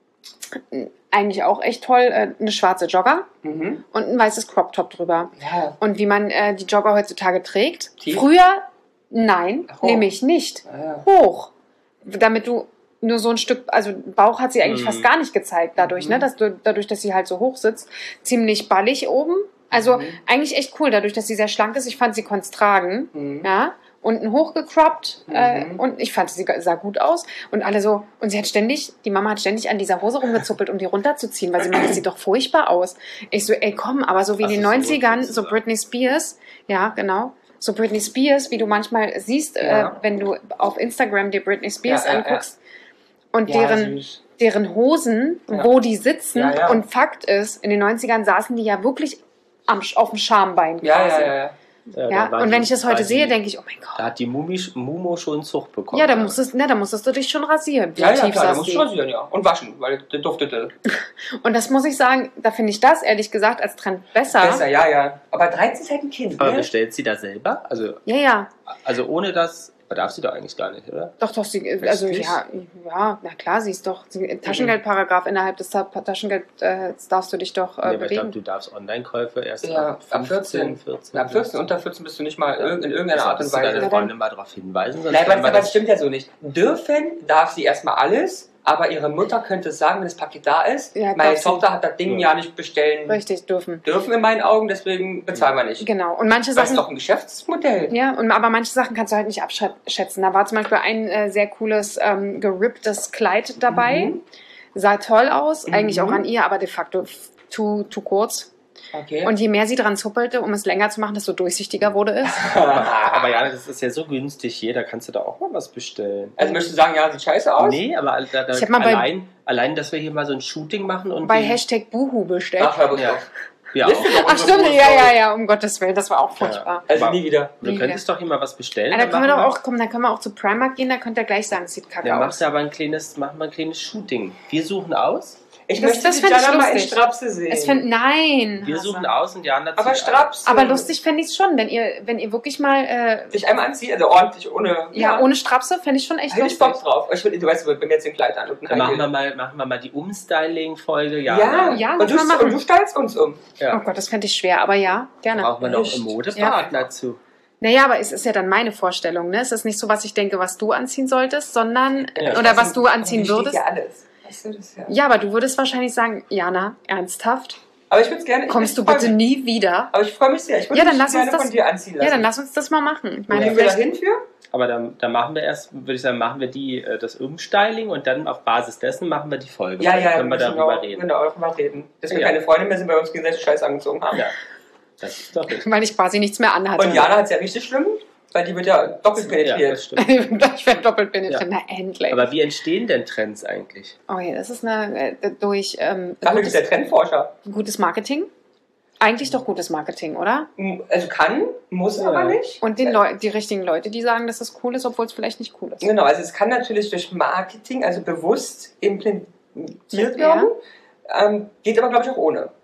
eigentlich auch echt toll, äh, eine schwarze Jogger Mhm. und ein weißes Crop-Top drüber. Ja. Und wie man äh, die Jogger heutzutage trägt. Tief? Früher, nein, Ach, hoch. nämlich nicht. Ja, ja. Hoch. Damit du nur so ein Stück, also Bauch hat sie eigentlich Mhm. fast gar nicht gezeigt dadurch, Mhm. ne? Dass du, dadurch, dass sie halt so hoch sitzt. Ziemlich ballig oben. Also Mhm. eigentlich echt cool, dadurch, dass sie sehr schlank ist. Ich fand, sie konnte es tragen. Mhm. Ja. Unten hochgecroppt. Äh, Mhm. und ich fand, sie sah gut aus. Und alle so, und sie hat ständig, die Mama hat ständig an dieser Hose rumgezuppelt, um die runterzuziehen, weil sie meinte, das sieht doch furchtbar aus. Ich so, ey komm, aber so wie in Ach, den so, neunzigern, so sozusagen. Britney Spears, ja, genau. So Britney Spears, wie du manchmal siehst, Ja. äh, wenn du auf Instagram dir Britney Spears Ja, ja, anguckst. Und Ja, deren, süß. deren Hosen, Ja. wo die sitzen. Ja, ja. Und Fakt ist, in den neunzigern saßen die ja wirklich am, auf dem Schambein Ja, quasi. ja, ja, ja. Ja, Ja, da war und die- wenn ich das war heute die- sehe, denke ich, oh mein Gott. Da hat die Mumi, Mumo schon Zucht bekommen. Ja, da musstest, ne, da musstest du dich schon rasieren. Wie Ja, ja, tief klar, da saß musst die. du rasieren, ja. Und waschen, weil der duftete. Und das muss ich sagen, da finde ich das ehrlich gesagt als Trend besser. Besser, ja, ja. Aber dreizehn ist halt ein Kind, Aber ne? bestellt sie da selber? Also, Ja, ja. also ohne das, darf sie doch eigentlich gar nicht, oder? Doch, doch, sie, also Wirklich? ja, ja, na klar, sie ist doch, sie, Taschengeldparagraph innerhalb des Ta Taschengeld äh, darfst du dich doch äh, Nee, aber ich glaube, bewegen. du darfst Online-Käufe erst Ja, ab vierzehn. vierzehn. Ab vierzehn, unter vierzehn bist du nicht mal irg- in irgendeiner Art und Solltest du deine Weise. Freunde mal darauf hinweisen? sonst Nein, aber, werden wir aber das das- stimmt ja so nicht. Dürfen darf sie erstmal alles, aber ihre Mutter könnte es sagen, wenn das Paket da ist. Ja, Meine darf sie. Tochter hat das Ding ja, Ja. nicht bestellen Richtig, dürfen. dürfen in meinen Augen, deswegen bezahlen wir nicht. Genau. Und manche Das ist Sachen. doch ein Geschäftsmodell. Ja, und, aber manche Sachen kannst du halt nicht abschätzen. Da war zum Beispiel ein äh, sehr cooles, ähm, geripptes Kleid dabei. Mhm. Sah toll aus, eigentlich Mhm. auch an ihr, aber de facto zu, zu kurz. Okay. Und je mehr sie dran zuppelte, um es länger zu machen, desto durchsichtiger wurde es. Aber ja, das ist ja so günstig hier, da kannst du da auch mal was bestellen. Also möchtest du sagen, ja, sieht scheiße aus? Nee, aber da, da, Ich hab mal bei- allein, allein, dass wir hier mal so ein Shooting machen und Bei die, Hashtag Buhu bestellt. Ach, hör bloß Ja. auf. ja Wisst auch. ihr doch Ach unsere stimmt, Tour ja, Story? ja, ja, um Gottes Willen, das war auch furchtbar. Also Aber- nie wieder. Du Nie könntest doch hier mal was bestellen. Ja, dann können wir machen doch auch, komm, dann können wir auch zu Primark gehen, da könnt ihr gleich sagen, es sieht kacke Dann aus. machst du aber ein kleines, machen wir ein kleines Shooting. Wir suchen aus. Ich Das- möchte das die fänd ich Jana mal in lustig. Strapse sehen. Es fänd, nein. Wir Hasse. suchen aus und Jana Aber zieht Strapse. Aber lustig fände ich es schon, wenn ihr, wenn ihr wirklich mal, äh, Dich einmal anziehen, also ordentlich, ohne... ja, ohne Strapse fände ich schon echt Hätte ich lustig. Bock drauf. Ich will, du weißt, bei mir jetzt den Kleid an und ein Dann machen wir High mal, machen wir mal die Umstyling-Folge. Heel. Jana. Ja, Ja, und, lass du, mal machen. und du stylst uns um. Ja. Oh Gott, das fände ich schwer, aber ja, gerne. Brauchen wir noch Echt? einen Modepartner zu. Naja, aber es ist ja dann meine Vorstellung, ne? Es ist nicht so, was ich denke, was du anziehen solltest, sondern, Ja, oder was du anziehen Hier steht würdest. ja alles. Weißt du, das ja. Ja, aber du würdest wahrscheinlich sagen, Jana, ernsthaft? Aber ich würde es gerne... Kommst du ich freu bitte mich. nie wieder? Aber ich freue mich sehr. Ich würde Ja, dann mich lass uns gerne das- von dir anziehen lassen. Ja, dann lass uns das mal machen. Ich meine, Gehen wir da vielleicht, hin für? Aber dann, dann machen wir erst, würde ich sagen, machen wir die, äh, das Umstyling und dann auf Basis dessen machen wir die Folge. Ja, Dann ja, können wir müssen darüber auch- reden. Genau, darüber reden. Dass wir Ja. keine Freunde mehr sind, weil wir uns gegenseitig Scheiß angezogen haben. Ja, das ist doch richtig. weil ich quasi nichts mehr anhatte. Und Jana hat es ja richtig schlimm, weil die wird ja doppelt Ja, das penetriert. stimmt. ich werde doppelt penetriert. Na, endlich. Aber wie entstehen denn Trends eigentlich? Oh ja, das ist eine, äh, durch ähm, Dafür ist der gutes, Trendforscher. gutes Marketing. Eigentlich doch gutes Marketing, oder? Also kann, muss Ja. aber nicht. Und den Leu die richtigen Leute, die sagen, dass das cool ist, obwohl es vielleicht nicht cool ist. Genau, also es kann natürlich durch Marketing, also bewusst implementiert Ja. werden. Ähm, geht aber, glaube ich, auch ohne.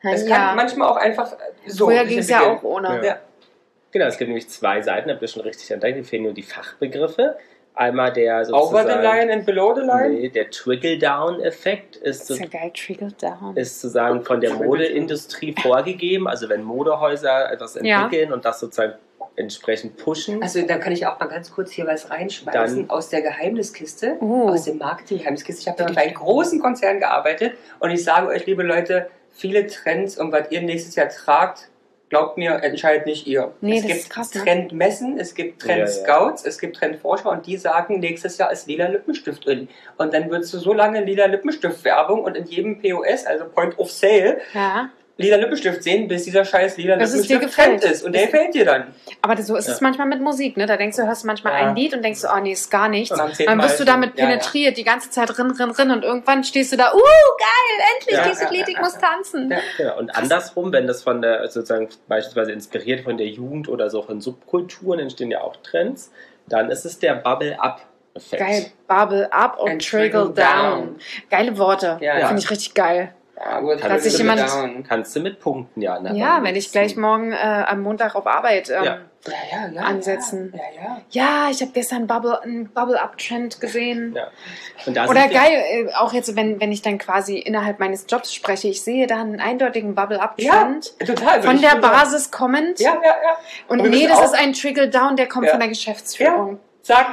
Das Ja. kann manchmal auch einfach so. Früher sich ging es ja entwickeln. auch ohne. Ja. Ja. Genau, es gibt nämlich zwei Seiten, habt ihr schon richtig entdeckt, die fehlen nur die Fachbegriffe. Einmal der Over the sozusagen... line and below the line? Nee, der Trickle-Down-Effekt ist, Das so, ist ja geil, Trickle Down. ist sozusagen von der Modeindustrie vorgegeben. Also wenn Modehäuser etwas Ja. entwickeln und das sozusagen entsprechend pushen, Also da kann ich auch mal ganz kurz hier was reinschmeißen Dann- aus der Geheimniskiste, Uh. aus dem Marketing-Geheimniskiste. Ich habe ja bei einem großen Konzern gearbeitet und ich sage euch, liebe Leute, viele Trends und was ihr nächstes Jahr tragt, glaubt mir, entscheidet nicht ihr. Nee, es das gibt ist krass, ne? Trendmessen, es gibt Trendscouts, es gibt Trendforscher und die sagen, nächstes Jahr ist lila Lippenstift drin. Und dann würdest du so lange lila Lippenstift-Werbung und in jedem P O S, also Point of Sale, Ja, lila Lippenstift sehen, bis dieser scheiß lila Bis es dir Lippenstift gefällt. Trend ist. Und der Bis- gefällt dir dann. aber das, so ist es Ja. manchmal mit Musik, ne? Da denkst du, hörst manchmal Ja. ein Lied und denkst du, oh nee, ist gar nichts. Und am zehnten Dann Mal bist du schon. damit Ja, ja. penetriert, die ganze Zeit rin, rin, rin und irgendwann stehst du da, uh, geil, endlich Ja. dieses Lied, ich muss tanzen. Ja. genau. Und andersrum, wenn das von der, sozusagen beispielsweise inspiriert von der Jugend oder so von Subkulturen, entstehen ja auch Trends, dann ist es der Bubble-Up-Effekt. Geil, Bubble up und And trickle trickle down. down. Geile Worte, Ja, ja. finde ich richtig geil. Ja, gut, Kann das sich ist jemand- down. Kannst du mit Punkten, ja. Ne? Ja, wenn ich gleich morgen äh, am Montag auf Arbeit ähm, Ja. Ja, ja, ja. ansetzen. Ja, ja. Ja, ich habe gestern Bubble, einen Bubble-Up-Trend gesehen. Ja. Und da Oder sind wir- geil, äh, auch jetzt, wenn, wenn ich dann quasi innerhalb meines Jobs spreche, ich sehe da einen eindeutigen Ja, Bubble-Up-Trend. total. würde Von ich der schon sagen. Basis kommend. Ja, ja, ja. Und wir nee, müssen das auch- ist ein Trickle-Down, der kommt Ja. von der Geschäftsführung. Zack,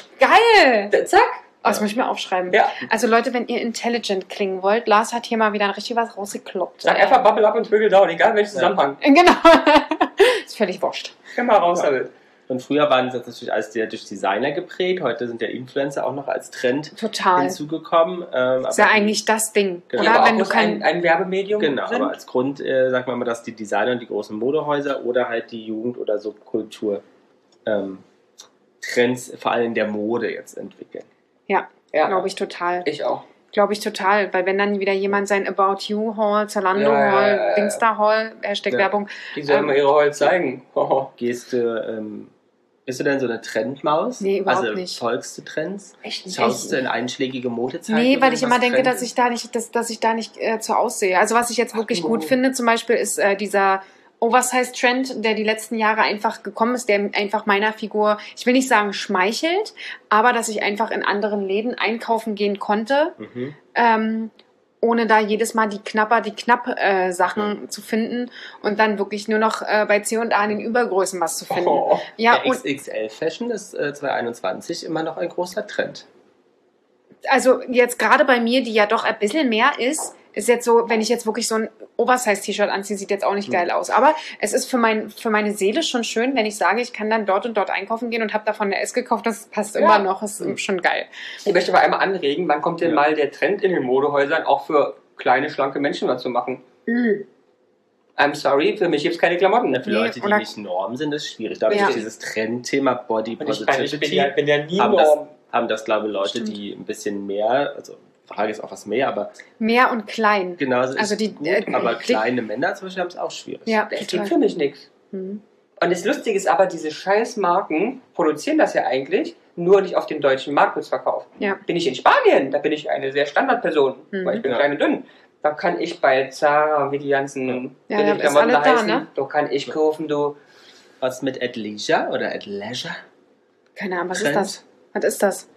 Geil! d- zack. Oh, das muss ich mir aufschreiben. Ja. Also Leute, wenn ihr intelligent klingen wollt, Lars hat hier mal wieder richtig was rausgekloppt. Sag einfach Bubble Up und Trickle Down, egal welchen Zusammenhang. Genau. ist völlig wurscht. Geh mal raus Ja. damit. Und früher waren das natürlich alles die- durch Designer geprägt, heute sind ja Influencer auch noch als Trend Total. hinzugekommen. Ähm, Ist ja aber- eigentlich das Ding. Genau. Ja, Oder aber wenn auch du aus kein. ein, ein Werbemedium Genau, sind. aber als Grund äh, sagt man mal, dass die Designer und die großen Modehäuser oder halt die Jugend- oder Subkultur ähm, Trends vor allem in der Mode jetzt entwickeln. Ja, Ja, glaube ich total. ich auch. Glaube ich total. Weil wenn dann wieder jemand sein About You Haul, Zalando Ja, ja, Haul, ja, ja. Dingsda Haul, Hashtag Ja. Werbung. Die sollen Ähm, mal ihre Holz zeigen. Hoho. Gehst du, ähm, bist du denn so eine Trendmaus? Nee, überhaupt also, nicht. folgst du Trends? Echt nicht. Schaust du in einschlägige Modezeitungen? Nee, weil ich was immer denke, Trend dass ich da nicht, dass, dass ich da nicht äh, zu aussehe. Also was ich jetzt wirklich Ach, gut oh. finde, zum Beispiel ist äh, dieser Oversize-Trend, der die letzten Jahre einfach gekommen ist, der einfach meiner Figur, ich will nicht sagen schmeichelt, aber dass ich einfach in anderen Läden einkaufen gehen konnte, Mhm. ähm, ohne da jedes Mal die Knapper, die Knapp-Sachen zu finden und dann wirklich nur noch äh, bei C und A in den Übergrößen was zu finden. Oh. Ja, Der und X X L-Fashion ist äh, zwanzig einundzwanzig immer noch ein großer Trend. also jetzt gerade bei mir, die ja doch ein bisschen mehr ist, ist jetzt so, wenn ich jetzt wirklich so ein Oversize-T-Shirt anziehe, sieht jetzt auch nicht geil aus. Aber es ist für, mein, für meine Seele schon schön, wenn ich sage, ich kann dann dort und dort einkaufen gehen und habe davon eine S gekauft. Das passt Ja. immer noch, ist schon geil. Ich möchte aber einmal anregen, wann kommt denn Ja. mal der Trend in den Modehäusern auch für kleine, schlanke Menschen was zu machen? I'm sorry, für mich gibt es keine Klamotten. Na, für Nee, Leute, die oder- nicht Norm sind, ist es schwierig. Da habe Ja. ich dieses Trendthema Body Und ich, kann, ich bin, Positivity. ja, bin ja nie haben, das, Norm. haben das, glaube ich, Leute, Stimmt. die ein bisschen mehr, also Frage ist auch was mehr, aber Mehr und klein. genauso ist Also die, gut, äh, aber dick- kleine Männer zum Beispiel haben es auch schwierig. Ja, Es gibt total. für mich nichts. Mhm. Und das Lustige ist aber, diese scheiß Marken produzieren das ja eigentlich, nur nicht auf dem deutschen Markt wird's verkauft. Ja. Bin ich in Spanien, da bin ich eine sehr Standardperson, Mhm. weil ich bin Ja. klein und dünn. Da kann ich bei Zara, wie die ganzen Ja, Billigklamotten ist alles da da, heißen, ne? da kann ich kaufen, du. Was mit Athleisure oder Athleisure? Keine Ahnung, was Trend? ist das? Was ist das?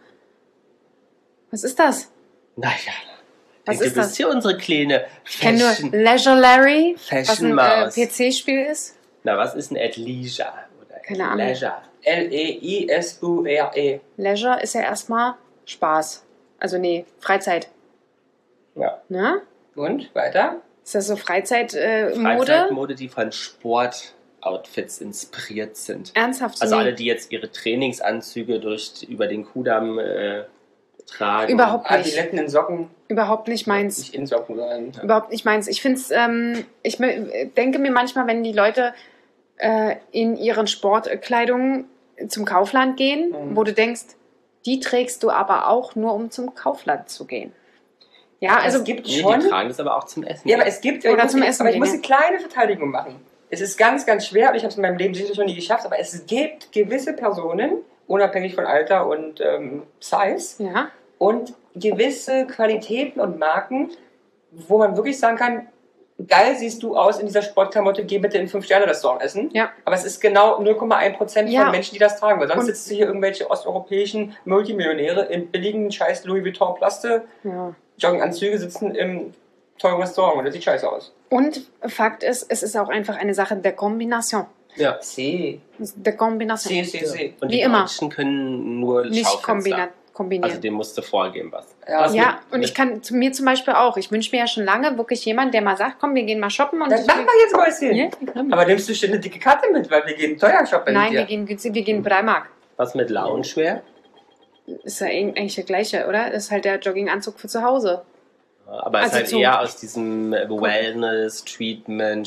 Was ist das? Naja, Was du ist bist das? hier unsere kleine Ich kenne Fashion. nur Leisure Larry, was Fashion ein äh, Maus. P C-Spiel ist. Na, was ist ein Athleisure? Oder Keine Ahnung. Athleisure? L E I S U R E. Leisure ist ja erstmal Spaß. Also nee, Freizeit. Ja. Ne? Und weiter? Ist das so Freizeit-Mode? Äh, Mode? Freizeitmode, die von Sportoutfits inspiriert sind. Ernsthaft? Also nee. alle, die jetzt ihre Trainingsanzüge durch, über den Kudamm äh, tragen. Überhaupt nicht. Adiletten in Socken, Überhaupt nicht meins. nicht in Socken sein. Überhaupt nicht meins. Ich finde es, ähm, ich me- denke mir manchmal, wenn die Leute äh, in ihren Sportkleidungen zum Kaufland gehen, Mhm. wo du denkst, die trägst du aber auch nur, um zum Kaufland zu gehen. Ja, also es gibt Nee, schon. die tragen das aber auch zum Essen. Ja, aber es gibt. Oder ich muss, zum Essen aber ich gehen, muss ja. eine kleine Verteidigung machen. Es ist ganz, ganz schwer und ich habe es in meinem Leben sicher schon nie geschafft, aber es gibt gewisse Personen, unabhängig von Alter und ähm, Size, ja, und gewisse Qualitäten und Marken, wo man wirklich sagen kann, geil siehst du aus in dieser Sportklamotte, geh bitte in Fünf-Sterne-Restaurant essen. Ja. Aber es ist genau null Komma eins Prozent Ja. von Menschen, die das tragen. Weil sonst Und- sitzen hier irgendwelche osteuropäischen Multimillionäre in billigen scheiß Louis Vuitton Plaste, Ja. Jogginganzüge, sitzen im teuren Restaurant und das sieht scheiße aus. Und Fakt ist, es ist auch einfach eine Sache der Kombination. Ja. C. Der Kombination. C, C, C. Und Wie die immer. Deutschen können nur Nicht Schaufenster. kombina kombinieren. Also dem musst du vorgeben was. Ja, Was ja, mit- und mit- ich kann zu mir zum Beispiel auch. Ich wünsche mir ja schon lange wirklich jemanden, der mal sagt, komm, wir gehen mal shoppen. Und Das ich- machen wir jetzt, Mäuschen. Ja, komm. Aber nimmst du schon eine dicke Karte mit, weil wir gehen teuer shoppen. Nein, mit dir. wir gehen günstig, wir gehen Primark. Was mit Loungewear? Ist ja eigentlich der gleiche, oder? Das ist halt der Jogginganzug für zu Hause. Aber es Also ist halt so- eher aus diesem Wellness, Treatment,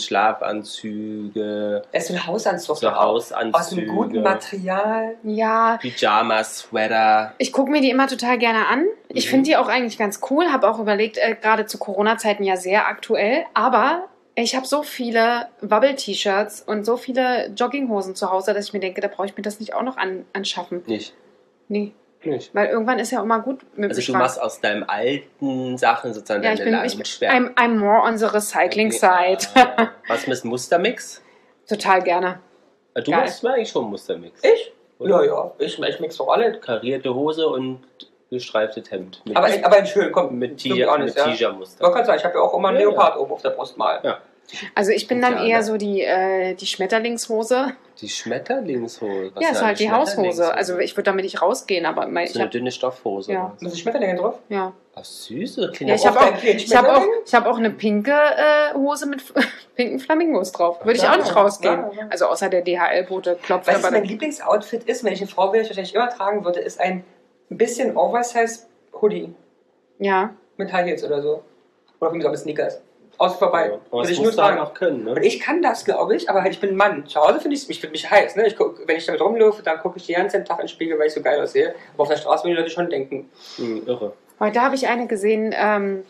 Schlafanzüge, Es ist ein Hausanzug. so doch auch. Aus einem Hausanzüge, guten Material. Ja, Pyjamas, Sweater. ich gucke mir die immer total gerne an. Ich Mhm. finde die auch eigentlich ganz cool. Habe auch überlegt, äh, gerade zu Corona-Zeiten ja sehr aktuell. Aber ich habe so viele Bubble-T-Shirts und so viele Jogginghosen zu Hause, dass ich mir denke, da brauche ich mir das nicht auch noch an anschaffen. Nicht. Nee, Nicht. weil irgendwann ist ja auch mal gut mit Also dem du Schrank. machst aus deinen alten Sachen sozusagen Ja, ich deine bin, ich, Loungewear. I'm, I'm more on the recycling side. Ah, was mit Mustermix? Total gerne. Du Geil. machst mir eigentlich schon Mustermix. Ich? Oder? Ja, ja. Ich, ich mix doch alle. Karierte Hose und gestreiftes Hemd. Mit, Aber, in- aber in schön, komm. mit Tiger, Tiger- mit Tigermuster. Man kann sagen, ich habe ja auch immer einen Ja, Leopard oben auf der Brust mal. Ja. Also ich bin dann Ja, eher ne? so die, äh, die Schmetterlingshose. Die Schmetterlingshose. Was Ja, ist eine halt die Haushose. Schmetterlingshose? Also ich würde damit nicht rausgehen, aber mein, ich so eine hab, dünne Stoffhose. Ja. oder so. Da sind Schmetterlinge drauf? ja. Ach, süß. So Ja, ich habe Auf auch, deinen kleinen ich hab auch, Schmetterling? ich hab auch eine pinke äh, Hose mit pinken Flamingos drauf. Würde ich Ja, auch nicht rausgehen. ja, ja. Also außer der D H L-Bote klopft Weißt du, was aber mein Lieblingsoutfit ist, wenn ich eine Frau wäre, ich wahrscheinlich immer tragen würde, ist ein bisschen Oversize Hoodie ja. mit High Heels oder so. Oder für mich auch mit Sneakers. Außen vorbei. Ja, aber Würde das ich nur musst du halt tragen. auch können, ne? Und ich kann das, glaube ich, aber halt, ich bin ein Mann. Zu Hause finde ich ich find mich heiß. Ne? Ich guck, wenn ich damit rumlaufe, dann gucke ich den ganzen Tag in den Spiegel, weil ich so geil aussehe. Aber auf der Straße würden die Leute schon denken. Hm, irre. Heute habe ich eine gesehen ähm,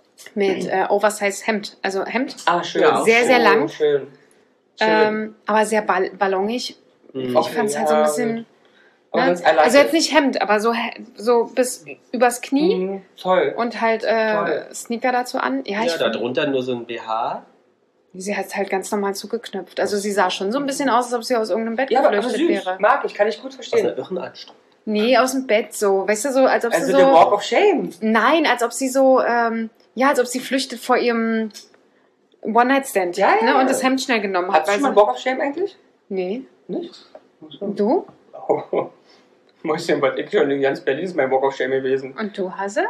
mit äh, Oversize Hemd. Also Hemd, Ah, schön. Ja, sehr, schön, sehr lang. Schön. schön. ähm, aber sehr ball ballongig. Hm. Ich Okay, fand es halt ja, so ein bisschen... aber Ne? sonst I like Also jetzt it. nicht Hemd, aber so, he- so bis übers Knie Mhm, toll. und halt äh, Toll. Sneaker dazu an. Ja, Ja, ich da fand, drunter nur so ein B H. sie hat halt ganz normal zugeknöpft. Also sie sah schon so ein bisschen aus, als ob sie aus irgendeinem Bett Ja, aber, aber geflüchtet süß. wäre. Mag ich, kann ich gut Aus einer verstehen. irren Anstrengung. Nee, aus dem Bett so. Weißt du, so, als ob Also sie der Walk so... of Shame. Nein, als ob sie so... Ähm, ja, als ob sie flüchtet vor ihrem One-Night-Stand. Ja, ja, ne? ja. Und das Hemd schnell genommen hat. Hast du weil schon mal sie- Walk of Shame eigentlich? Nee. Nicht? Du? Oh. Mäuschen, was ich schon in ganz Berlin ist mein Walk of Shame gewesen. Und du, Hase?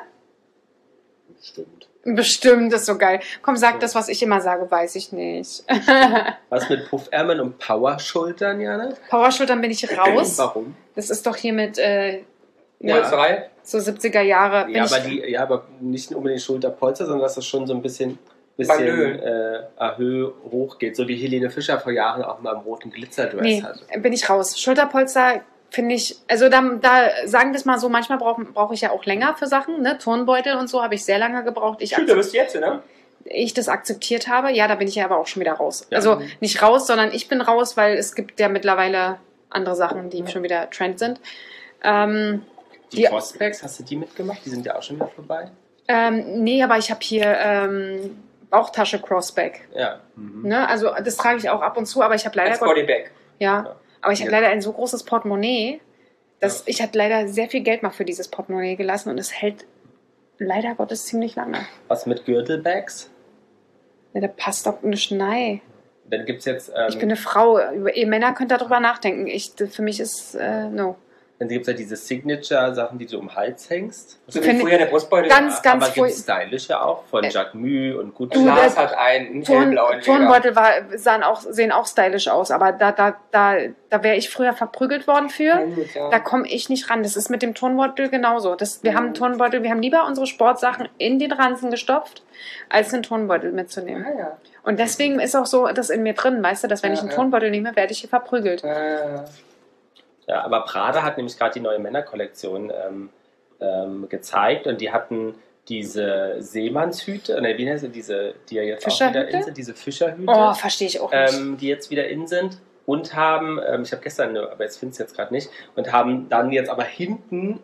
Stimmt. Bestimmt, das ist so geil. Komm, sag das, was ich immer sage, weiß ich nicht. Was mit Puffärmeln und Powerschultern, Jana? Powerschultern bin ich raus. Warum? Das ist doch hier mit äh, Ja. Polsterei. so siebziger Jahre. Bin Ja, ich, aber die, ja, aber nicht unbedingt Schulterpolster, sondern dass das schon so ein bisschen, Ballö. bisschen äh, erhöh hoch geht. So wie Helene Fischer vor Jahren auch mal im roten Glitzerdress nee, hatte. bin ich raus. Schulterpolster finde ich, also da, da sagen wir es mal so, manchmal brauche brauch ich ja auch länger für Sachen, ne? Turnbeutel und so habe ich sehr lange gebraucht. Ich, Schön, da bist du jetzt, ne? ich das akzeptiert habe, ja, da bin ich ja aber auch schon wieder raus. Ja. Also nicht raus, sondern ich bin raus, weil es gibt ja mittlerweile andere Sachen, die schon wieder Trend sind. Ähm, Die Die- Crossbacks, hast du die mitgemacht? Die sind ja auch schon wieder vorbei. ähm, nee, aber ich habe hier ähm, Bauchtasche Crossback. Ja. Mhm. Ne? Also das trage ich auch ab und zu, aber ich habe leider Als Gott, Bodybag. ja, aber ich habe Ja. leider ein so großes Portemonnaie, dass Ja. ich hatte leider sehr viel Geld mal für dieses Portemonnaie gelassen und es hält leider Gottes ziemlich lange. Was mit Gürtelbags? Ja, da passt doch eine Schnei. Dann gibt es jetzt, ähm, Ich bin eine Frau. Ihr Männer könnt darüber nachdenken. Ich, für mich ist äh, no. dann gibt's ja diese Signature-Sachen, die du um den Hals hängst. So wie Finde- früher der Brustbeutel. Ganz, ganz Aber gibt furch- es stylische auch von Äh, Jacquemus und Gucci. Du, Lars das- hat einen Turn, hellblauen Turnbeutel war, sahen auch, sehen auch stylisch aus, aber da, da, da, da wäre ich früher verprügelt worden für. Ja. Da komme ich nicht ran. Das ist mit dem Turnbeutel genauso. Das, wir Mhm. haben einen Turnbeutel, wir haben lieber unsere Sportsachen in den Ranzen gestopft, als einen Turnbeutel mitzunehmen. Ah, ja. Und deswegen ist auch so das in mir drin, weißt du, dass wenn Ja, ich einen ja. Turnbeutel nehme, werde ich hier verprügelt. Ah. Ja, aber Prada hat nämlich gerade die neue Männerkollektion ähm, ähm, gezeigt und die hatten diese Seemannshüte, ne, wie heißt sie, diese, die ja jetzt auch wieder Fischerhüte? in sind, diese Fischerhüte, Oh, verstehe ich auch nicht. ähm, die jetzt wieder in sind und haben, ähm, ich habe gestern, eine, aber jetzt finde ich es jetzt gerade nicht, und haben dann jetzt aber hinten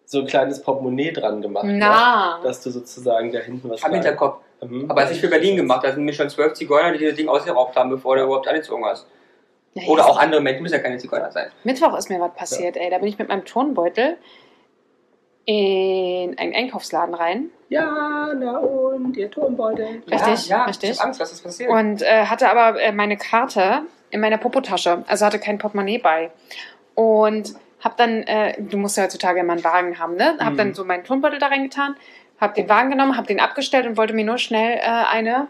so ein kleines Portemonnaie dran gemacht. Na. Ne? Dass du sozusagen da hinten was Am Hinterkopf. Mhm. Aber das ist für Berlin gemacht. Da sind mir schon zwölf Zigeuner, die dieses Ding ausgeraubt haben, bevor du überhaupt angezogen hast. Ja, Oder jetzt- auch andere Menschen, müssen ja keine Zigeuner sein. Mittwoch ist mir was passiert, ey. Da bin ich mit meinem Turnbeutel in einen Einkaufsladen rein Ja, na und, ihr Turmbeutel. Richtig, ja, ja, richtig. Ich hab Angst, was ist passiert. und äh, hatte aber äh, meine Karte in meiner Popotasche. Also hatte kein Portemonnaie bei. Und hab dann, äh, du musst ja heutzutage immer einen Wagen haben, ne? Hab Mhm. dann so meinen Turnbeutel da reingetan, hab den Wagen genommen, hab den abgestellt und wollte mir nur schnell äh, eine,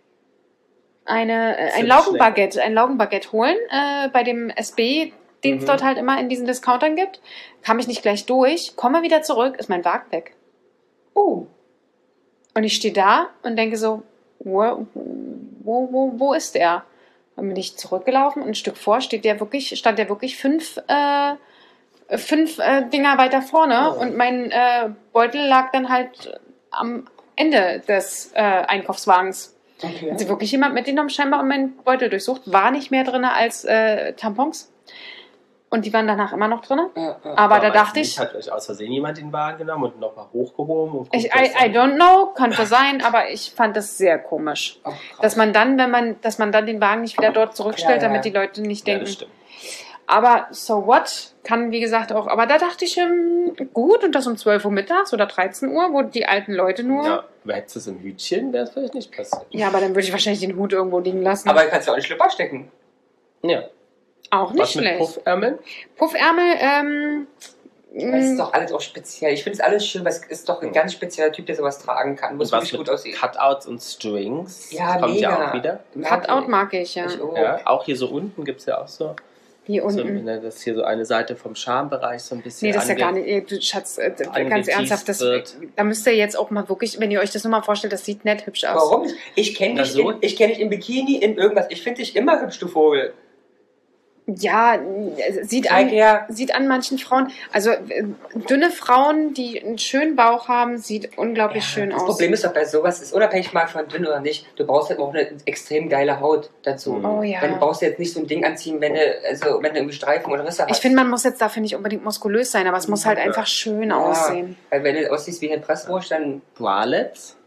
eine, äh, ein Sind Laugenbaguette, ein Laugenbaguette holen äh, bei dem S B, den es Mhm. dort halt immer in diesen Discountern gibt. Kam ich nicht gleich durch, komme wieder zurück, ist mein Wagen weg. oh, Und ich stehe da und denke so, wo, wo, wo, wo ist der? Dann bin ich zurückgelaufen und ein Stück vor steht der wirklich, stand der wirklich fünf, äh, fünf äh, Dinger weiter vorne Oh. und mein äh, Beutel lag dann halt am Ende des äh, Einkaufswagens. okay. Hat sie wirklich jemand mitgenommen, scheinbar, und meinen Beutel durchsucht. War nicht mehr drin als äh, Tampons. Und die waren danach immer noch drin. Ja, ja. Aber da Weiß dachte nicht, ich, Hat euch aus Versehen jemand den Wagen genommen und nochmal hochgehoben? Und ich guckt I, das I an? don't know, könnte sein, aber ich fand das sehr komisch. Oh, krass. Dass man dann, wenn man, dass man dann den Wagen nicht wieder dort zurückstellt, Ja, ja. damit die Leute nicht Ja, denken. das stimmt. Aber so what? Kann, wie gesagt, auch. Aber da dachte ich, ähm, gut, und das um zwölf Uhr mittags oder dreizehn Uhr, wo die alten Leute nur. Ja, Ja, aber hättest du es im Hütchen, wäre es vielleicht nicht passiert. aber dann würde ich wahrscheinlich den Hut irgendwo liegen lassen. Aber du kannst ja auch einen Schlüpper stecken. Ja. auch nicht Was mit schlecht. Puffärmeln? Puffärmel, ähm. Das ist mh, doch alles auch speziell. Ich finde es alles schön, weil es ist doch ein ganz spezieller Typ, der sowas tragen kann, wo es Und was wirklich mit gut aussieht. Cutouts und Strings? Ja, Kommt mega. ja auch wieder. Cutout mag ich, ja. Ich auch. Ja, auch hier so unten gibt es ja auch so. Hier so unten. ne, das ist hier so eine Seite vom Schambereich so ein bisschen. Nee, das ist ja ange- gar nicht, ey, du Schatz, äh, ganz angeteased ernsthaft, das, wird. da müsst ihr jetzt auch mal wirklich, wenn ihr euch das nur mal vorstellt, das sieht nett hübsch aus. Warum nicht? Ich kenne Na dich, so. in- ich kenn dich im Bikini, in irgendwas. Ich finde dich immer hübsch, du Vogel. Ja, äh, sieht Zeig an, her. sieht an manchen Frauen, also äh, dünne Frauen, die einen schönen Bauch haben, sieht unglaublich schön Das aus. Problem ist doch bei sowas, ist unabhängig mal von dünn oder nicht, du brauchst halt auch eine extrem geile Haut dazu. Mhm. Oh ja. Dann brauchst du jetzt nicht so ein Ding anziehen, wenn du, also, wenn du irgendwie Streifen oder Risse hast. Ich finde, man muss jetzt dafür nicht unbedingt muskulös sein, aber es muss halt Ja. einfach schön Ja. aussehen. Weil wenn du aussiehst wie eine Presswurst, dann Bralettes?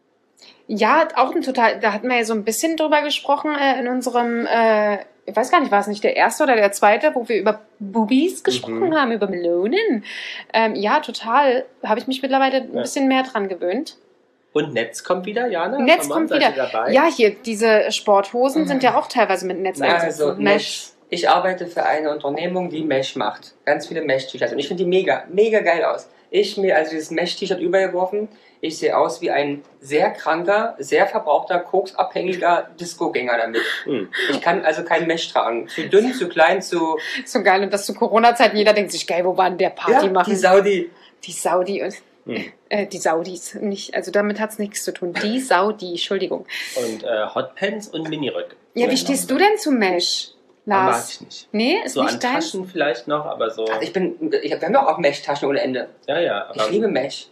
Ja, auch ein total, da hatten wir ja so ein bisschen drüber gesprochen äh, in unserem, äh, ich weiß gar nicht, war es nicht der erste oder der zweite, wo wir über Boobies gesprochen Mhm. haben, über Melonen. Ähm, ja, total, habe ich mich mittlerweile ein Ja. bisschen mehr dran gewöhnt. Und Netz kommt wieder, Jana? Netz Come on, kommt seid wieder. ihr dabei? Ja, hier, diese Sporthosen sind ja auch teilweise mit Netz Ja, eingesetzt. also Mesh. Ich arbeite für eine Unternehmung, die Mesh macht. Ganz viele Mesh-T-Shirts. Und ich finde die mega, mega geil aus. Ich mir also dieses Mesh-T-Shirt übergeworfen. Ich sehe aus wie ein sehr kranker, sehr verbrauchter, koksabhängiger Disco-Gänger damit. Hm. Ich kann also kein Mesh tragen. Zu dünn, zu klein, zu... So geil, und das zu Corona-Zeiten, jeder denkt sich, geil, wo war denn der Party Ja, machen? die Saudi. Die Saudi und Hm. äh, die Saudis, nicht, also damit hat es nichts zu tun. Die Saudi, Entschuldigung. Und äh, Hotpants und Miniröcke. Ja, wie stehst du denn zu Mesh, Mag Lars? ich nicht. Nee, ist So an nicht dein. Taschen vielleicht noch, aber so. Also ich bin... Ich, wir haben doch auch Mesh-Taschen ohne Ende. Ja, ja. Aber Ich liebe Mesh.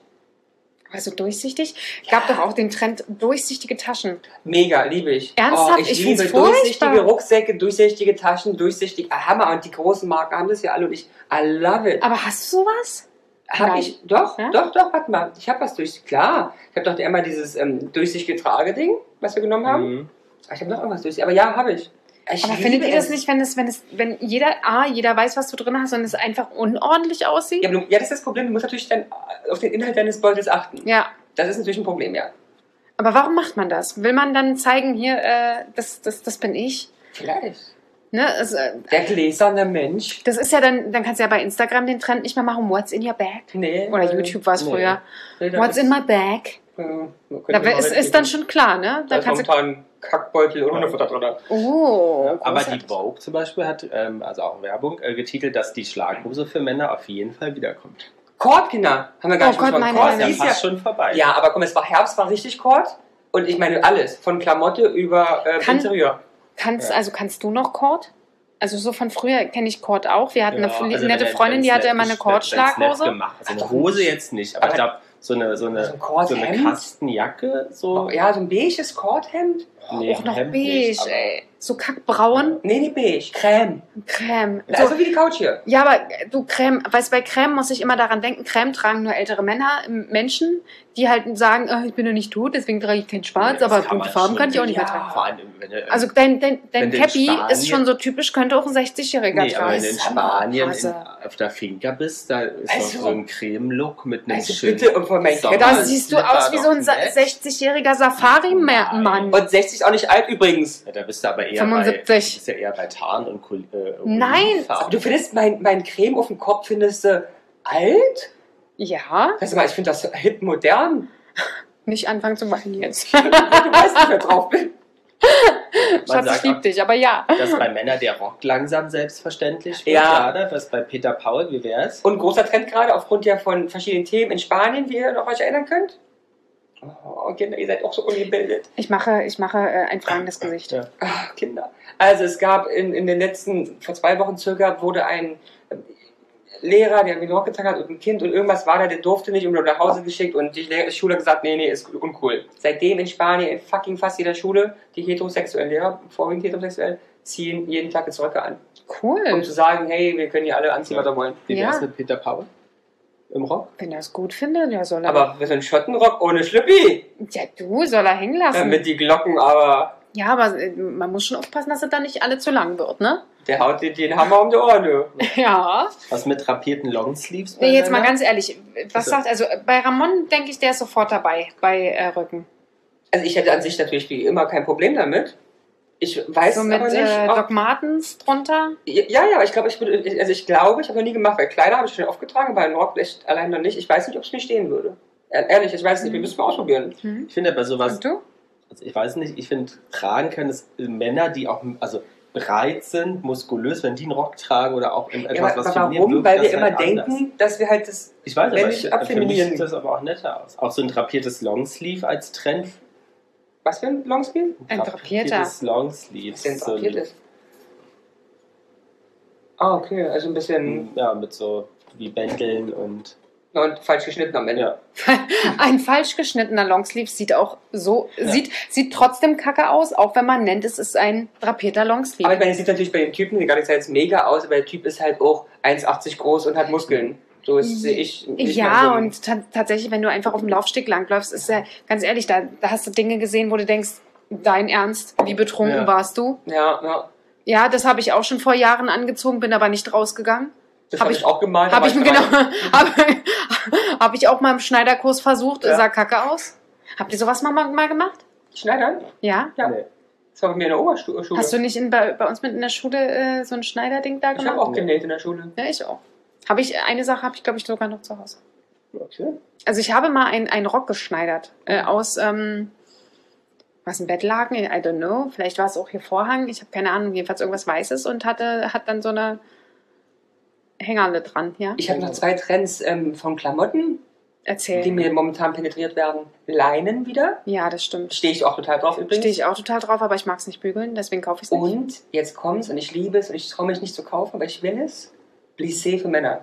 Also durchsichtig? Gab doch auch den Trend durchsichtige Taschen. Mega, liebe ich. Ernsthaft? Oh, ich, Ich liebe find's durchsichtige furchtbar. Rucksäcke, durchsichtige Taschen, durchsichtig. Ah, Hammer. Und die großen Marken haben das ja alle und ich, I love it. Aber hast du sowas? Hab Nein. ich, doch, Ja? doch, doch, warte mal. Ich habe was durch, klar. Ich habe doch einmal dieses ähm, durchsichtige Trageding, was wir genommen haben. Mhm. Ah, Ich habe noch irgendwas durch, aber ja, habe ich. ich. Aber liebe findet ihr das es. nicht, wenn es, wenn es, wenn jeder, A, jeder weiß, was du drin hast und es einfach unordentlich aussieht? Ja, aber du, ja, das ist das Problem. Du musst natürlich dann auf den Inhalt deines Beutels achten. Ja. Das ist natürlich ein Problem, ja. Aber warum macht man das? Will man dann zeigen, hier, äh, das, das, das bin ich? Vielleicht. Ne? Also, äh, Der gläserne Mensch. das ist ja dann, dann kannst du ja bei Instagram den Trend nicht mehr machen, what's in your bag? Nee. Oder äh, YouTube war es nee. früher. nee, da What's ist- in my bag? äh, man könnte Da mal ist, reden. ist dann schon klar, ne? Da Da ist kannst du, momentan Kackbeutel und Hundefutter drin. oh, Aber die großartig. Vogue zum Beispiel hat, ähm, also auch Werbung, äh, getitelt, dass die Schlaghose für Männer auf jeden Fall wiederkommt. Kord, Kinder. Haben wir gar Oh nicht Gott, besprochen. meine Kord Herren. Ja, ist ja, fast schon vorbei. ja, aber komm, es war Herbst, war richtig Kord. Und ich meine alles. Von Klamotte über äh, Kann- Interieur. Kannst, Ja. also kannst du noch Cord? Also so von früher kenne ich Cord auch. Wir hatten Ja, eine fr- also nette wenn- Freundin, die wenn's hatte nett immer eine gesch- wenn's nett Cord-Schlaghose. gemacht. Also eine Ach doch Hose nicht. jetzt nicht, aber, Aber- ich glaube, so eine, so eine, So ein Kordhemd? so eine Kastenjacke, so. Oh, ja, so ein beiges Kordhemd. Nee, Auch noch Hemd beige, nicht, aber- ey. So kackbraun. Nee, nee, beige. Creme. Creme. Also So, wie die Couch hier. ja, aber du Creme, weißt bei Creme muss ich immer daran denken, Creme tragen nur ältere Männer, ähm, Menschen, die halt sagen, oh, ich bin noch nicht tot, deswegen trage ich kein Schwarz, Das aber kann bunte man Farben schon, kann ich auch nicht mehr ja, tragen. vor allem, wenn du, Also dein, dein, dein Wenn du in Cappy Spanien- ist schon so typisch, könnte auch ein sechzigjähriger nee, aber tragen. wenn du in Spanien in, Hase. auf der Finca bist, da ist Also- doch so ein Creme-Look mit einem Also schönen bitte, und von meinem Sommer- Cappy- Da siehst du Slipper aus wie so ein doch nett. sechzigjähriger Safari-Mann. Nein. Und sechzig ist auch nicht alt übrigens. Ja, da bist du aber eher fünfundsiebzig. bei, du bist ja eher bei Tarn und Kul- äh, Nein. Olivenfarben. Aber du findest mein, mein Creme auf dem Kopf, findest du alt? Ja, Weißt du mal, ich finde das hip modern. nicht anfangen zu weinen jetzt. Du weißt nicht, wer drauf bin. Schatz, ich sagt lieb auch- dich, aber ja. Dass bei Männern der Rock langsam selbstverständlich wird. Ja. Gerade. Was bei Peter Paul, wie wär's? Und großer Trend gerade aufgrund ja von verschiedenen Themen in Spanien, wie ihr noch euch erinnern könnt. Oh, Kinder, ihr seid auch so ungebildet. Ich mache, ich mache äh, ein fragendes Gesicht. Ja. Ach, Kinder. Also es gab in, in den letzten, vor zwei Wochen circa, wurde ein äh, Lehrer, der irgendwie Rock getragen hat und ein Kind und irgendwas war da, der durfte nicht und wurde nach Hause geschickt und die Lehrer- die Schule hat gesagt, nee, nee, ist uncool. Seitdem in Spanien, in fucking fast jeder Schule, die heterosexuellen Lehrer, vorwiegend heterosexuell, ziehen jeden Tag jetzt Röcke an. Um Cool. zu sagen, hey, wir können hier alle anziehen, was wir wollen. Wie wär's Ja. mit Peter Paul? Im Rock? Wenn er es gut findet, ja, soll er. Aber für so einen Schottenrock ohne Schlüppi, ja, du, soll er hängen lassen. äh, mit die Glocken, aber Ja, aber äh, man muss schon aufpassen, dass es dann nicht alle zu lang wird, ne? der haut dir den Hammer um die Ohren. Du. Ja. Was mit drapierten Longsleeves? bei Nee, jetzt mal Männern? ganz ehrlich, was Also- sagt, also äh, bei Ramon denke ich, der ist sofort dabei, bei äh, Rücken. Also ich hätte an sich natürlich wie immer kein Problem damit. Ich weiß So mit aber nicht, äh, ob, Doc Martens drunter. ja, ja, aber ich glaube, ich würde, also ich glaube, ich habe noch nie gemacht, weil Kleider habe ich schon aufgetragen, bei einem Rock vielleicht allein noch nicht. Ich weiß nicht, ob es mir stehen würde. E- Ehrlich, ich weiß nicht, wir müssen mal ausprobieren. Hm. Ich finde bei sowas, Und du? also ich weiß nicht, ich finde, tragen können es Männer, die auch also breit sind, muskulös, wenn die einen Rock tragen oder auch in etwas, Ja, aber, was aber feminin warum? wirkt, Weil das wir immer halt denken, anders. dass wir halt das. Ich weiß, wenn aber ich ich, für mich abfeminieren- sieht das aber auch netter aus. Auch so ein drapiertes Longsleeve als Trend. Was für ein Longsleeve? Ein drapierter. Longsleeve. Was denn So drapiert ist? Ah, okay, also ein bisschen Ja, mit so wie Bändeln und und falsch geschnitten am Ende. ja. Ein falsch geschnittener Longsleeve sieht auch so, sieht, sieht trotzdem kacke aus, auch wenn man nennt, es ist ein drapierter Longsleeve. Aber ich meine, es sieht natürlich bei den Typen gar nicht jetzt mega aus, aber der Typ ist halt auch eins Komma achtzig groß und hat Muskeln. So ist, sehe ich. nicht Ja, mal so. und ta tatsächlich, wenn du einfach auf dem Laufsteg langläufst, ist ja, ganz ehrlich, da, da hast du Dinge gesehen, wo du denkst, dein Ernst, wie betrunken Ja. warst du? Ja, ja. Ja, das habe ich auch schon vor Jahren angezogen, bin aber nicht rausgegangen. Das Hab habe ich- ich auch gemalt. Habe aber ich mir drei. genau, habe hab ich auch mal im Schneiderkurs versucht, Ja. sah kacke aus. Habt ihr sowas mal, mal gemacht? Schneidern? Ja? Ja. Nee. Das war bei mir in der Oberschule. Hast du nicht in, bei, bei uns mit in der Schule äh, so ein Schneiderding da Ich gemacht? habe auch genäht in der Schule. Ja, ich auch. Habe ich, eine Sache habe ich, glaube ich, sogar noch zu Hause. Okay. Also ich habe mal einen, einen Rock geschneidert äh, aus, ähm, was, ein Bettlaken? I don't know. Vielleicht war es auch hier Vorhang. Ich habe keine Ahnung. Jedenfalls irgendwas Weißes und hatte, hat dann so eine Hängerle dran, ja? Ich habe noch zwei Trends ähm, von Klamotten, Erzähl. die mir momentan penetriert werden. Leinen wieder. Ja, das stimmt. Stehe ich auch total drauf übrigens. Stehe ich auch total drauf, aber ich mag es nicht bügeln, deswegen kaufe ich es nicht. Und jetzt kommt's und ich liebe es und ich traue mich nicht zu kaufen, aber ich will es. Plissé für Männer.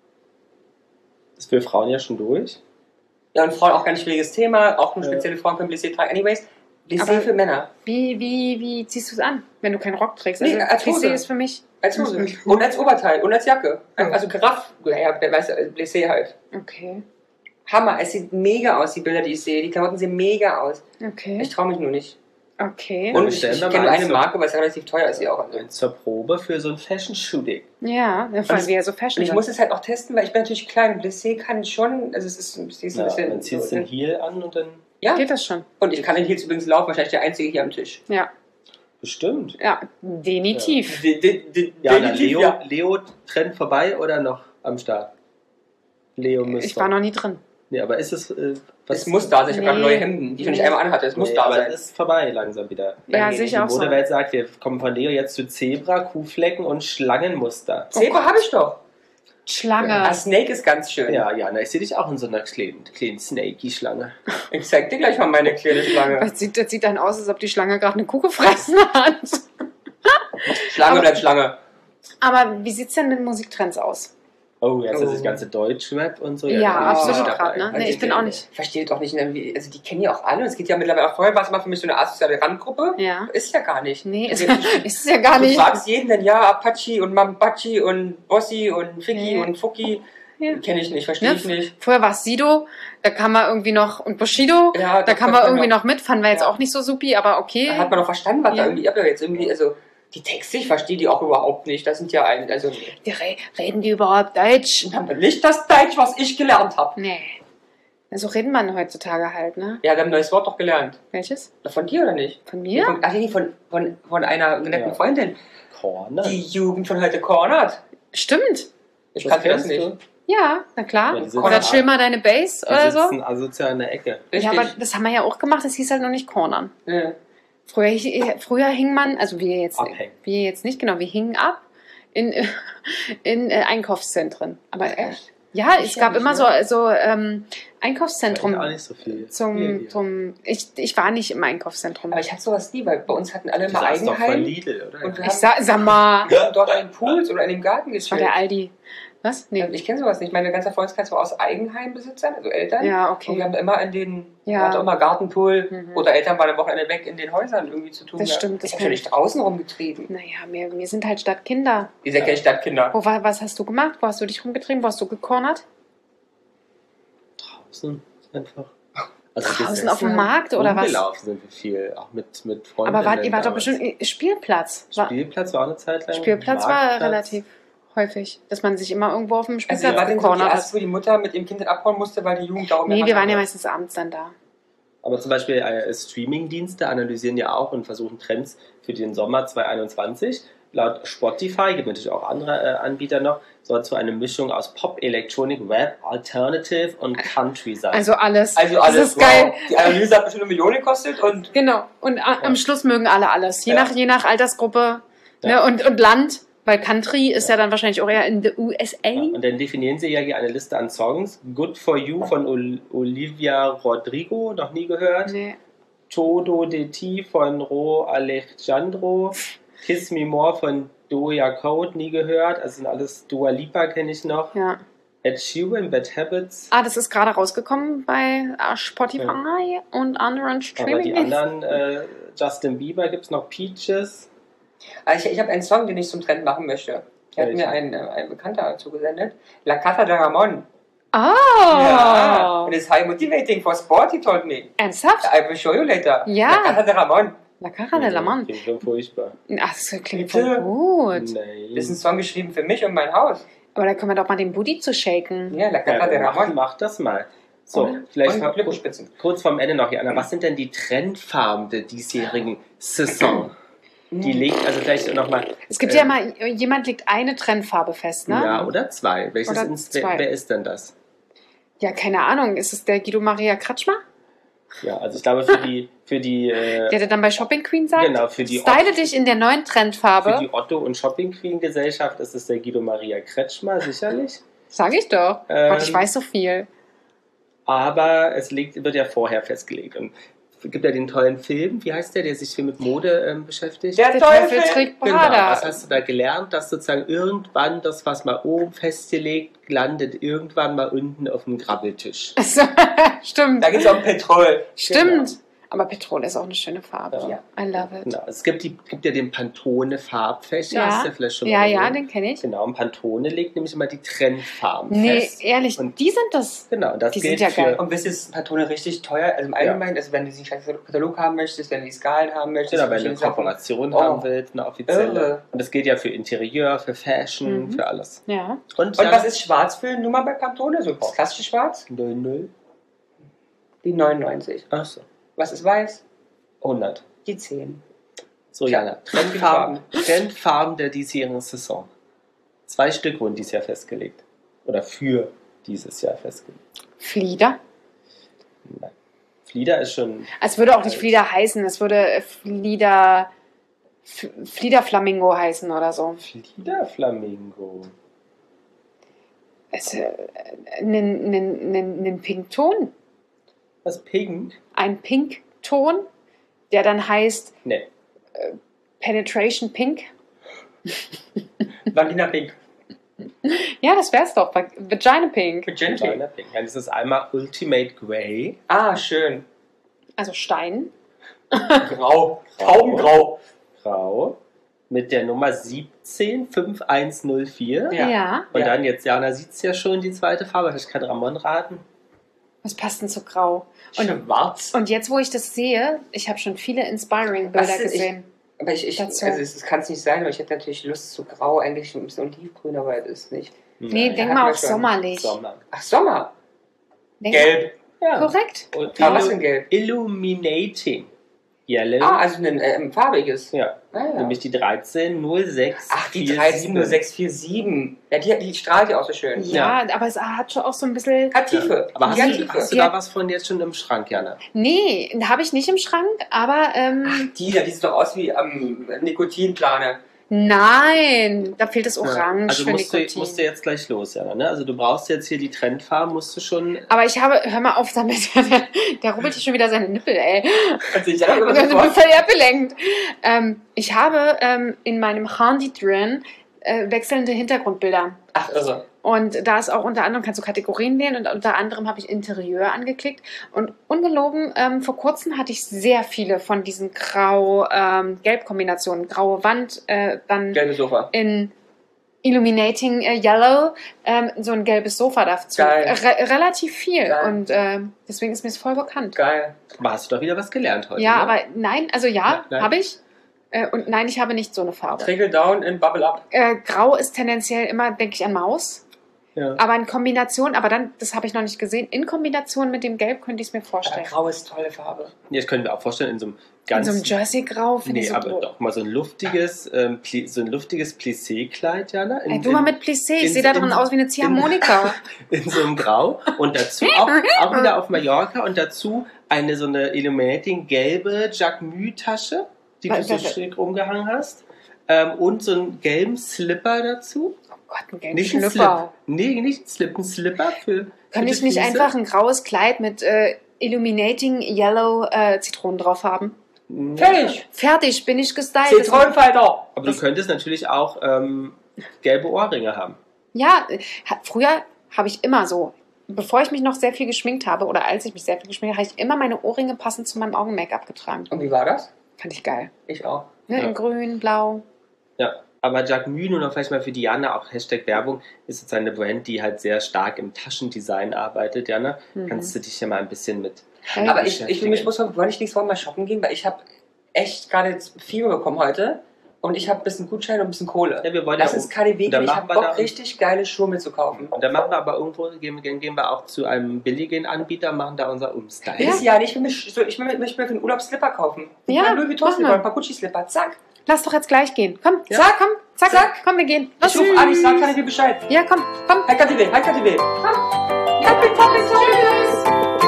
Das ist für Frauen ja schon durch. Ja, und Frauen auch ganz schwieriges Thema. Auch nur Ja. spezielle Frauen können Plissé tragen. Anyways, Plissé Aber- für Männer. Wie, wie, wie ziehst du es an, wenn du keinen Rock trägst? Nee, als Hose. Plissé ist für mich. Als Hose. Mhm. Und als Oberteil und als Jacke. Ja. Also Giraff, ja, der weiß Plissé halt. Okay. Hammer, es sieht mega aus, die Bilder, die ich sehe. Die Klamotten sehen mega aus. Okay. Ich traue mich nur nicht. Okay. Und Ja, ich, stellen ich wir kenne mal nur eine eins Marke, weil es relativ teuer ist, die auch. Und zur Probe für so ein Fashion-Shooting. Ja, vor allem Und wie er so Fashion Und ich ist. muss es halt auch testen, weil ich bin natürlich klein. Und Plissé kann schon, also es ist, es ist ein Ja, bisschen... dann ziehst du so, den Heel an und dann ja, Geht das schon? und ich kann den Heels übrigens laufen, wahrscheinlich der Einzige hier am Tisch. Ja. bestimmt. Ja, definitiv. De, de, de, Ja, na, definitiv, Leo, ja. Leo Trend vorbei oder noch am Start? Leo müsste. Ich war noch nie drin. Nee, aber ist es. Äh, Es muss da sein. Ich habe gerade Nee. neue Hemden, die ich noch nicht Nee. einmal anhatte. Es muss nee, da aber sein. es ist vorbei langsam wieder. Ja, Nee, sehe ich Die auch so. Modewelt sagt, wir kommen von Leo jetzt zu Zebra, Kuhflecken und Schlangenmuster. Zebra habe ich doch. Schlange. Ah, Snake ist ganz schön. Ja, Jana, ich sehe dich auch in so einer kleinen, kleinen Snaky-Schlange. Ich zeig dir gleich mal meine kleine Schlange. Das sieht, das sieht dann aus, als ob die Schlange gerade eine Kuh gefressen hat. Schlange Aber- bleibt Schlange. Aber wie sieht es denn mit Musiktrends aus? Oh, jetzt Oh. ist das ganze Deutschrap und so. Ja, da bin ich absolut nicht dabei. grad, ne? Also Nee, ich bin auch nicht. Ich verstehe doch nicht, irgendwie, also die kennen ja auch alle. Es geht ja mittlerweile auch vorher, war es mal für mich so eine asoziale Randgruppe. Ja. Ist ja gar nicht. Nee, ist, Also, ist es ja gar du nicht. fragst jeden dann, ja, Apache und Mampachi und Bossi und Fiki Nee. und Fuki. Ja. Kenne ich nicht, verstehe Ne? ich nicht. Früher war es Sido, da kam man irgendwie noch, und Bushido, Ja, da doch, kam das man kann irgendwie man- noch mit, fanden wir jetzt Ja. auch nicht so supi, aber okay. Da hat man doch verstanden, was Ja. da irgendwie, aber jetzt irgendwie, also die Texte, ich verstehe die auch überhaupt nicht. Das sind ja ein, also Die re reden die überhaupt Deutsch? nicht das Deutsch, was ich gelernt habe. Nee. So redet man heutzutage halt, ne? Ja, wir haben ein neues Wort doch gelernt. Welches? Von dir oder nicht? Von mir? Von, ach nee, von, von, von einer netten Ja. Freundin. Corner. Die Jugend von heute cornert. Stimmt. Ich Das kannte das kennst nicht. du? Ja, na klar. Ja, die sitzen- Oder chill mal deine Base Die oder so. sitzen asozial in der Ecke. Ja, aber Richtig. das haben wir ja auch gemacht, das hieß halt noch nicht Cornern. Ja. Früher, früher hing man, also wir jetzt, Abhängen. wir jetzt nicht, genau, wir hingen ab in, in äh, Einkaufszentren. Aber äh, Echt? ja, es Ich gab ja immer nicht, so, ne? so ähm, Ich Einkaufszentrum auch nicht so viel. zum, Hier, hier. zum ich, ich war nicht im Einkaufszentrum. Aber ich hatte sowas nie, weil bei uns hatten alle Du immer sagst doch von Eigenheim. Lidl, oder? Und wir Ich haben, sag, sag mal, wir haben dort einen Pool oder in dem Garten das war gechillt. der Aldi. Was? Nee. Ich kenne sowas nicht. Meine ganze Freundeskreis war aus Eigenheimbesitzern, also Eltern. Ja, Und wir okay. haben immer in den, Ja. ja. hatte immer Gartenpool Mhm. oder Eltern waren am Wochenende weg in den Häusern irgendwie zu tun. Das gehabt. stimmt, das Ich habe kann schon ich- nicht draußen rumgetrieben. Naja, wir, wir sind halt Stadtkinder. Ihr seid keine Stadtkinder. Wo, wa- was hast du gemacht? Wo hast du dich rumgetrieben? Wo hast du gecornert? Draußen einfach. Also Draußen gesessen, auf dem Markt oder was? Rumgelaufen sind wir viel, auch mit, mit Freunden. Aber wart, ihr wart doch bestimmt äh, Spielplatz. War, Spielplatz war auch eine Zeit lang. Spielplatz war Marktplatz. relativ häufig, dass man sich immer irgendwo auf dem Also Spielplatz ihr wart denn so die gecornert erste, hat. wo die Mutter mit ihrem Kind dann abhauen musste, weil die Jugend darum Nee, wir waren ja meistens abends dann da. Aber zum Beispiel äh, Streaming-Dienste analysieren ja auch und versuchen Trends für den Sommer zwanzig einundzwanzig. Laut Spotify, gibt natürlich auch andere äh, Anbieter noch, soll es so eine Mischung aus Pop, Electronic, Rap, Alternative und Country sein. Also alles. Also Das alles, ist geil. wow. Die Analyse hat bestimmt eine Million gekostet und Genau. Und a- am Schluss mögen alle alles. Je, Ja. nach, je nach Altersgruppe Ja. ne, und, und Land. Weil Country ist ja dann wahrscheinlich auch eher in the U S A. Ja, und dann definieren sie ja hier eine Liste an Songs. Good for You von Ol Olivia Rodrigo, noch nie gehört. Nee. Todo de Ti von Ro Alejandro. Kiss Me More von Doja Cat, nie gehört. Also sind alles Dua Lipa kenne ich noch. Ja. Ed Sheeran, Bad Habits. Ah, das ist gerade rausgekommen bei äh, Spotify und anderen Aber die Streaming. anderen, äh, Justin Bieber gibt es noch Peaches. also ich, ich habe einen Song, den ich zum Trend machen möchte. Der hat Welchen? mir ein, äh, ein Bekannter zugesendet. La Casa de Ramon. Ah! Ja. Und it's high motivating for sport, he told me. Ernsthaft? I will show you later. Ja. La Casa de Ramon. La Cara de la Man. Klingt schon furchtbar. Ach, das klingt Bitte? voll gut. Nein. Das ist ein Song geschrieben für mich und mein Haus. Aber da können wir doch mal den Booty zu shaken. Ja, La Casa de Ja, mach, Ramon. mach das mal. So, Und- vielleicht und mal kurz, Lippenspitzen. kurz vorm Ende noch, Jana. Was sind denn die Trendfarben der diesjährigen Saison? Die legt, also vielleicht nochmal. Es gibt Äh, ja mal, jemand legt eine Trendfarbe fest, ne? Ja, oder zwei. Welches Oder ins, zwei. Wer, wer ist denn das? Ja, keine Ahnung. Ist es der Guido Maria Kretschmer? Ja, also ich glaube für die, für die, äh, Der dir dann bei Shopping Queen sagt? genau, für die, Style dich in der neuen für Trendfarbe. die Otto und Shopping Queen Gesellschaft ist es der Guido Maria Kretschmer, sicherlich. Sag ich doch. Ähm, Gott, ich weiß so viel. Aber es liegt, wird ja vorher festgelegt. Und es gibt ja den tollen Film, wie heißt der, der sich viel mit Mode ähm, beschäftigt? Der Der Teufel. Teufel trägt Genau, was Prada. hast du da gelernt, dass sozusagen irgendwann das, was mal oben festgelegt, landet irgendwann mal unten auf dem Grabbeltisch. Stimmt. Da geht es um Petrol. Stimmt. Aber Petrol ist auch eine schöne Farbe. Ja. I love it. Genau. Es gibt, die, gibt ja den Pantone-Farbfächer, Ja. hast du vielleicht schon mal Ja, ja, gesehen? den kenne ich. Genau, und Pantone legt nämlich immer die Trendfarben Nee, fest. ehrlich, Und- die sind das. Genau, und das Die gilt sind ja für, geil. Und wisst ihr, ist Patrone richtig teuer? Also im Allgemeinen, also wenn du diesen scheiß Katalog haben möchtest, wenn du die Skalen haben möchtest, Genau, wenn du eine verschiedene Sachen. Kooperation Oh. haben willst, eine offizielle. Irre. Und das gilt ja für Interieur, für Fashion, Mhm. für alles. Ja. Und, Und was ist schwarz für eine Nummer bei Pantone? So das klassische Schwarz? null null? Die neunundneunzig. Achso, Was ist weiß? hundert. Die zehn. So, Jana, Trendfarben, Trendfarben der diesjährigen Saison. Zwei Stück wurden dieses Jahr festgelegt. Oder für dieses Jahr festgelegt. Flieder. Nein. Flieder ist schon. Es würde auch nicht Flieder heißen. Es würde Flieder. F- Fliederflamingo heißen oder so. Fliederflamingo. Es, äh, einen, einen, einen, einen Pinkton. Was, Pink? Ein Pinkton, der dann heißt Nee. Penetration Pink. Vagina Pink. Ja, das wär's doch. Vagina Pink. Vagina Vagina Pink. Ja, das ist einmal Ultimate Grey. Ah, schön. Also Stein. Grau. Taubengrau. Grau. Mit der Nummer siebzehn fünf eins null vier. Ja. Ja. Und Ja. dann jetzt, Jana sieht es ja schon, die zweite Farbe. Ich kann Ramon raten. Was passt denn zu Grau? Und, Schwarz. und jetzt, wo ich das sehe, ich habe schon viele inspiring Bilder Was ist- gesehen. Aber ich, ich Dazu. also es kann es nicht sein, aber ich hätte natürlich Lust zu Grau, eigentlich ein bisschen olivgrün, aber es ist nicht. Nee, Nein. denk hat mal man auf schon. sommerlich. Sommer. Ach, Sommer. Denk Gelb. Ja. Korrekt. Und Ah, was Illu- für ein Gelb? Illuminating Yellow. Ah, also ein ähm, farbiges. Ja. Ah, ja. Nämlich die dreizehn null sechs. Ach, die dreizehn null sechs vier sieben. Ja, die, die strahlt ja auch so schön. Ja, aber es hat schon auch so ein bisschen. Hat Tiefe. Aber hast, die hat du, Tiefe. hast du Die da hat- was von jetzt schon im Schrank, Jana? Nee, habe ich nicht im Schrank, aber ähm, Die da, die sieht doch aus wie ähm, Nikotinplane. nein, da fehlt das Orange Also für musst du, Nikotin. musst du jetzt gleich los, Jana. Ne? Also du brauchst jetzt hier die Trendfarben, musst du schon. Aber ich habe, hör mal auf damit, der, der rubbelt hier schon wieder seine Nippel, ey. Kannst du dich selber Ich bin sofort? völlig abgelenkt. Ähm, ich habe ähm, in meinem Handy drin äh, wechselnde Hintergrundbilder. Ach, irre. Und da ist auch unter anderem, kannst du Kategorien wählen und unter anderem habe ich Interieur angeklickt. Und ungelogen, ähm, vor kurzem hatte ich sehr viele von diesen Grau-Gelb-Kombinationen. Graue Wand, äh, dann Gelbe Sofa. in Illuminating äh, Yellow ähm, so ein gelbes Sofa dazu. Geil. Äh, re relativ viel. Geil. Und ähm, deswegen ist mir es voll bekannt. Geil. Aber hast du doch wieder was gelernt heute. Ja, ne? aber nein, also ja, Nein. habe ich. Äh, und nein, ich habe nicht so eine Farbe. Trickle down in Bubble up. Äh, Grau ist tendenziell immer, denke ich, an Maus. Ja. Aber in Kombination, aber dann, das habe ich noch nicht gesehen, in Kombination mit dem Gelb könnte ich es mir Aber vorstellen. Grau ist tolle Farbe. Ja, das können wir auch vorstellen, in so einem In ganz. so einem Jersey-Grau finde Nee, ich so aber doof. doch mal so ein luftiges, ähm, Pli- so ein luftiges Plissé-Kleid, Jana. In, Ey, du mal mit Plissé, ich in- sehe da drin in- aus wie eine Ziehharmonika. in so einem Grau und dazu auch, auch wieder auf Mallorca und dazu eine so eine Illuminating gelbe Jacquemus-Tasche, die du Was- so was- schräg umgehangen hast. Ähm, und so einen gelben Slipper dazu. Oh Gott, ein gelber Nicht ein Slip. Schlüpper. Nee, nicht ein Slip, ein Slipper für. Kann für ich die nicht Füße. einfach ein graues Kleid mit äh, Illuminating Yellow äh, Zitronen drauf haben? Ja. Fertig. Fertig, bin ich gestylt. Zitronenfalter. Aber du könntest natürlich auch ähm, gelbe Ohrringe haben. Ja, äh, ha- früher habe ich immer so, bevor ich mich noch sehr viel geschminkt habe oder als ich mich sehr viel geschminkt habe, habe ich immer meine Ohrringe passend zu meinem Augen-Make-up getragen. Und wie war das? Fand ich geil. Ich auch. Ne? Ja. In grün, blau. Ja, aber Jacquemus, nur noch vielleicht mal für Diana, auch Hashtag Werbung, ist sozusagen eine Brand, die halt sehr stark im Taschendesign arbeitet. Jana, Mhm. kannst du dich ja mal ein bisschen mit. Ja, Aber ich, ich, beschäftigen? ich muss mal, wollte ich nächstes Mal mal shoppen gehen, weil ich habe echt gerade jetzt Fieber bekommen heute. Und ich habe ein bisschen Gutschein und ein bisschen Kohle. Ja, wir wollen Lass ja ins K D W und dann gehen, ich machen habe wir Bock, da- richtig geile Schuhe mitzukaufen. Und dann machen wir aber irgendwo, gehen, gehen gehen wir auch zu einem billigen Anbieter, machen da unser Umstyle. Ja. Ist ja nicht, ich will mir, so, ich will mir, ich will mir für den Urlaub Slipper kaufen. Ja, Ein Louis Vuitton mach Slipper, mal. ein paar Gucci Slipper, zack. Lass doch jetzt gleich gehen. Komm, Ja. zack, komm, zack, Zack. komm, wir gehen. Ich rufe an, ich sag K D W Bescheid. Ja, komm, komm. Halt K D W, halt K D W. Komm, komm, tschüss.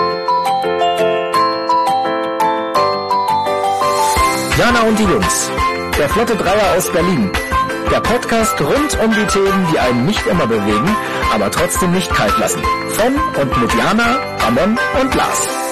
Jana und die Jungs. Der Flotte Dreier aus Berlin. Der Podcast rund um die Themen, die einen nicht immer bewegen, aber trotzdem nicht kalt lassen. Von und mit Jana, Ramon und Lars.